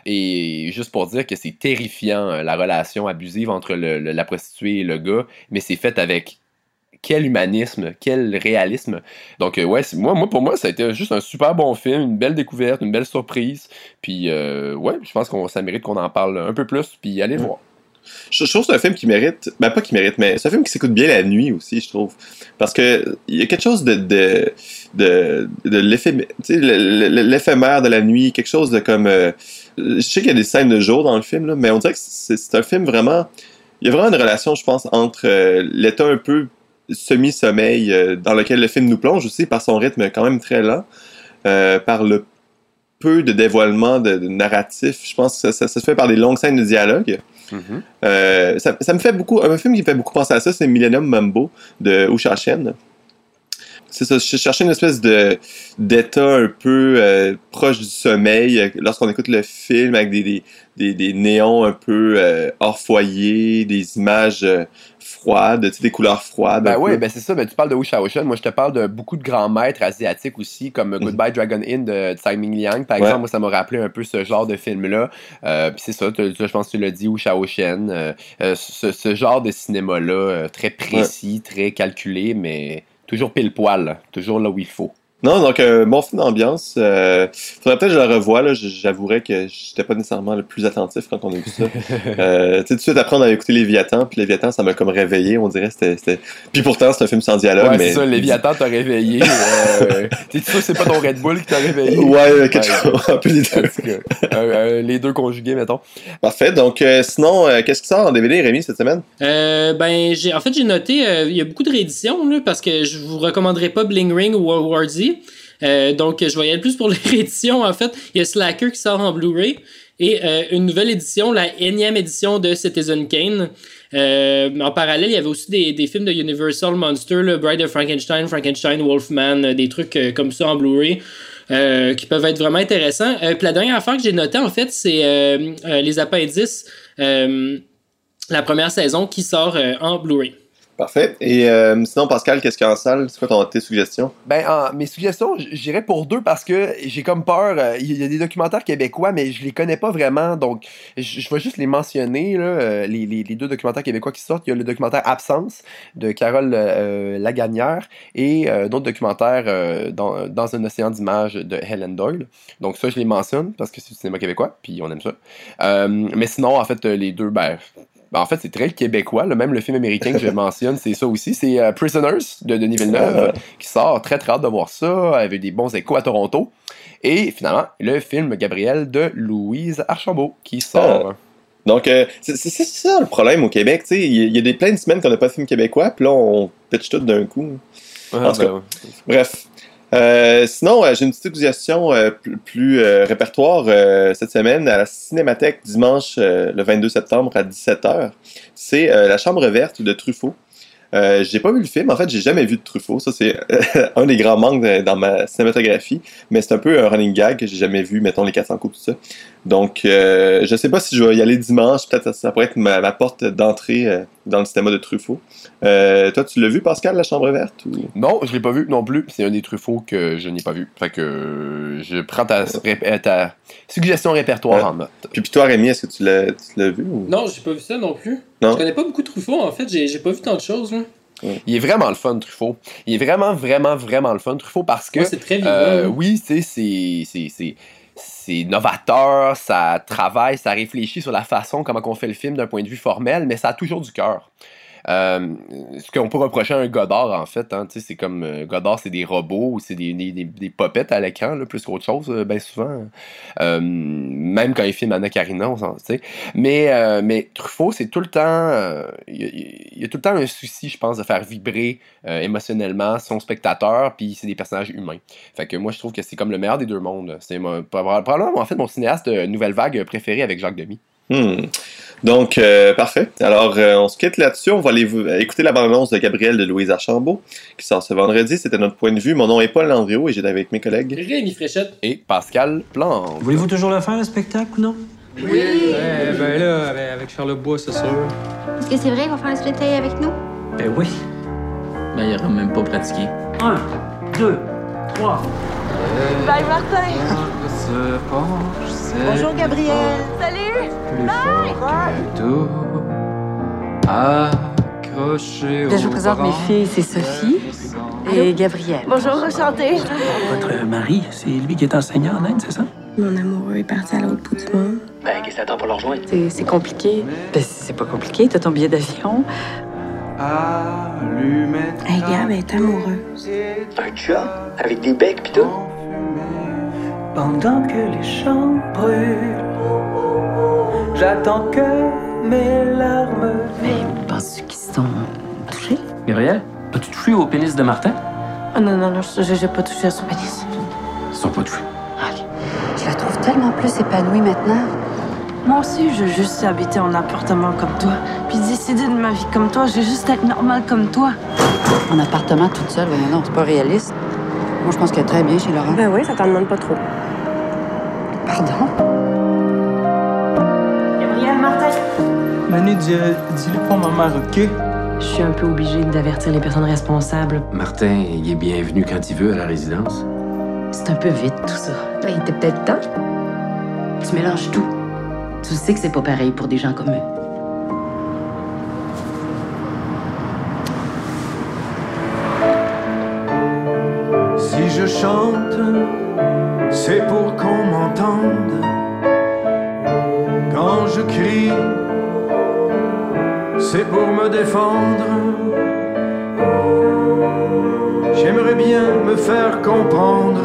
Et juste pour dire que c'est terrifiant, la relation abusive entre le, le, la prostituée et le gars, mais c'est fait avec quel humanisme, quel réalisme. Donc, euh, ouais, moi, moi, pour moi, ça a été juste un super bon film, une belle découverte, une belle surprise. Puis, euh, ouais, je pense que ça mérite qu'on en parle un peu plus, puis allez le voir.
Je trouve que c'est un film qui mérite, ben pas qui mérite, mais c'est un film qui s'écoute bien la nuit aussi, je trouve. Parce que il y a quelque chose de, de, de, de l'éphémère, tu sais, l'éphémère de la nuit, quelque chose de comme... Euh, je sais qu'il y a des scènes de jour dans le film, là, mais on dirait que c'est, c'est un film vraiment... Il y a vraiment une relation, je pense, entre euh, l'état un peu semi-sommeil euh, dans lequel le film nous plonge aussi par son rythme quand même très lent, euh, par le peu de dévoilement de, de narratif. Je pense que ça, ça, ça se fait par des longues scènes de dialogue. Mm-hmm. Euh, ça, ça me fait beaucoup... Un film qui me fait beaucoup penser à ça, c'est Millennium Mambo de Wu Shaochen. C'est ça, je cherchais une espèce de d'état un peu euh, proche du sommeil lorsqu'on écoute le film avec des, des, des, des néons un peu euh, hors foyer, des images euh, froides, tu sais, des couleurs froides.
Ben oui, ben c'est ça, ben tu parles de Wu Shaochen, moi je te parle de beaucoup de grands maîtres asiatiques aussi, comme Goodbye Dragon Inn de Tsai Ming Liang, par exemple, ouais. Moi ça m'a rappelé un peu ce genre de film-là, euh, puis c'est ça, tu, tu, je pense que tu l'as dit, Wu Shaochen, euh, euh, ce, ce genre de cinéma-là, euh, très précis, ouais. Très calculé, mais... Toujours pile poil, toujours là où il faut.
Non, donc euh, bon film d'ambiance. Euh, faudrait peut-être que je le revoie, là. J'avouerais que j'étais pas nécessairement le plus attentif quand on a vu ça. euh, tu sais, tout de suite après on a écouté Léviathan, puis Léviathan ça m'a comme réveillé, on dirait c'était, c'était... Puis pourtant c'est un film sans dialogue.
Ouais,
mais...
c'est ça, Léviathan t'a réveillé. euh, T'es sûr que c'est pas ton Red Bull qui t'a réveillé?
Ouais, quelque ouais, chose, un peu les deux.
euh, euh, les deux conjugués, mettons.
Parfait, donc euh, sinon, euh, qu'est-ce qui sort en D V D, Rémi, cette semaine?
Euh, ben, j'ai, en fait j'ai noté, il euh, y a beaucoup de rééditions, là, parce que je vous recommanderais pas Bling Ring ou World War Z. Euh, donc, je vais y aller plus pour les rééditions, en fait. Il y a Slacker qui sort en Blu-ray et euh, une nouvelle édition, la énième édition de Citizen Kane. Euh, en parallèle, il y avait aussi des, des films de Universal Monster, le Bride of Frankenstein, Frankenstein, Wolfman, euh, des trucs euh, comme ça en Blu-ray. Euh, qui peuvent être vraiment intéressants. Euh, puis la dernière affaire que j'ai notée, en fait, c'est euh, euh, les appendices, euh, la première saison qui sort euh, en Blu-ray.
Parfait. Et euh, sinon, Pascal, qu'est-ce qu'il y a en salle? C'est quoi ton, tes suggestions?
Ben, en, mes suggestions, j'irais pour deux parce que j'ai comme peur. euh, Il y a des documentaires québécois, mais je les connais pas vraiment. Donc, je, je vais juste les mentionner, là, euh, les, les, les deux documentaires québécois qui sortent. Il y a le documentaire Absence de Carole euh, Lagagnère et euh, d'autres documentaires euh, dans, dans un océan d'images de Helen Doyle. Donc, ça, je les mentionne parce que c'est du cinéma québécois, puis on aime ça. Euh, mais sinon, en fait, les deux, ben. Ben, en fait, c'est très québécois. Là. Même le film américain que je mentionne, c'est ça aussi. C'est euh, Prisoners de Denis Villeneuve qui sort. Très, très hâte de voir ça. Avec des bons échos à Toronto. Et finalement, le film Gabriel de Louise Archambault qui sort.
Ah. Donc, euh, c'est, c'est, c'est ça le problème au Québec. Il y, y a des plein de semaines qu'on n'a pas de film québécois, puis là, on pitch tout d'un coup.
Ah,
en tout cas,
ben, ouais.
bref. Euh, sinon, euh, j'ai une petite suggestion euh, plus, plus euh, répertoire euh, cette semaine à la Cinémathèque dimanche euh, le vingt-deux septembre à dix-sept heures. C'est euh, La Chambre verte de Truffaut. Euh, j'ai pas vu le film, en fait, j'ai jamais vu de Truffaut. Ça, c'est euh, un des grands manques de, dans ma cinématographie, mais c'est un peu un running gag que j'ai jamais vu, mettons les quatre cents coups, tout ça. Donc, euh, je sais pas si je vais y aller dimanche, peut-être ça, ça pourrait être ma, ma porte d'entrée euh, dans le cinéma de Truffaut. Euh, toi, tu l'as vu, Pascal, La Chambre verte? Ou...
Non, je l'ai pas vu non plus. C'est un des Truffauts que je n'ai pas vu. Fait que euh, je prends ta, ré- ta suggestion répertoire
Ouais.
en note.
Puis, puis toi, Rémi, est-ce que tu l'as, tu l'as vu? Ou...
Non, j'ai pas vu ça non plus.
Non.
Je connais pas beaucoup Truffaut, en fait. J'ai, j'ai pas vu tant de choses, là.
Il est vraiment le fun, Truffaut. Il est vraiment, vraiment, vraiment le fun, Truffaut, parce que...
Ouais, c'est très vivant.
Euh,
là.
oui, tu sais, c'est, c'est, c'est, c'est novateur, ça travaille, ça réfléchit sur la façon comment on fait le film d'un point de vue formel, mais ça a toujours du cœur. Euh, ce qu'on peut reprocher à un Godard, en fait, hein, c'est comme euh, Godard, c'est des robots ou c'est des, des, des, des popettes à l'écran, là, plus qu'autre chose, euh, bien souvent. Euh, même quand il filme Anna Karina, on s'en sait. Mais, euh, mais Truffaut, c'est tout le temps. Euh, il, y, y a tout le temps un souci, je pense, de faire vibrer euh, émotionnellement son spectateur, puis c'est des personnages humains. Fait que moi, je trouve que c'est comme le meilleur des deux mondes. C'est mon, probablement, en fait, mon cinéaste de Nouvelle Vague préféré avec Jacques Demy.
Hmm. Donc, euh, parfait. Alors, euh, on se quitte là-dessus. On va aller vous- écouter la bande-annonce de Gabriel de Louise Archambault, qui sort ce vendredi. C'était notre point de vue. Mon nom est Paul Landriot et j'étais avec mes collègues.
Rémi Fréchette.
Et Pascal Plante.
Voulez-vous toujours le faire, le spectacle, ou non?
Oui.
Eh ben là, avec- avec Charles Bois, c'est sûr.
Est-ce que c'est vrai qu'il va faire le split avec nous?
Ben oui.
Ben, il aura même pas pratiqué.
Un, deux, trois.
Bye Martin! Bonjour Gabriel! Salut!
Plus fort que tout. Accroché
Je vous présente mes filles, c'est Sophie et Gabrielle.
Bonjour, enchantée!
Votre mari, c'est lui qui est enseignant en Inde, c'est ça?
Mon amoureux est parti à l'autre bout du monde.
Ben, qu'est-ce que t'attends pour le rejoindre?
C'est, c'est compliqué. Ben, c'est pas compliqué, t'as ton billet d'avion.
Hey, Gab est amoureuse.
Un chum? Avec des becs pis tout? Pendant que les champs brûlent, j'attends que mes larmes.
Mais penses-tu qu'ils se sont touchés?
Gabriel, as-tu touché au pénis de Martin?
Oh non, non, non, j'ai, j'ai pas touché à son pénis.
Ils sont pas touchés.
Je la trouve tellement plus épanouie maintenant.
Moi aussi, je veux juste habiter en appartement comme toi. Puis décider de ma vie comme toi. Je veux juste être normale comme toi.
En appartement toute seule, voyons non, c'est pas réaliste. Moi, je pense qu'elle est très bien chez Laurent.
Ben oui, ça t'en demande pas trop.
Pardon?
Gabriel, Martin!
Manu, dis, dis-le pas maman, OK?
Je suis un peu obligée d'avertir les personnes responsables.
Martin, il est bienvenu quand il veut à la résidence.
C'est un peu vite, tout ça.
Ben, il était peut-être temps. Tu mélanges tout. Tu sais que c'est pas pareil pour des gens comme eux.
Si je chante, c'est pour qu'on m'entende. Quand je crie, c'est pour me défendre. J'aimerais bien me faire comprendre.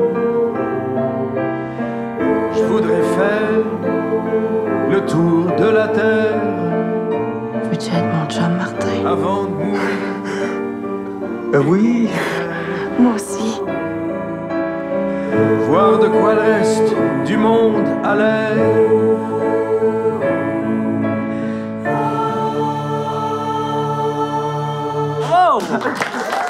Je voudrais faire le tour de la terre
Veux-tu être mon chum, Martin?
avant de mourir. Euh, oui.
Moi aussi.
Voir de quoi le reste du monde a l'air. Oh!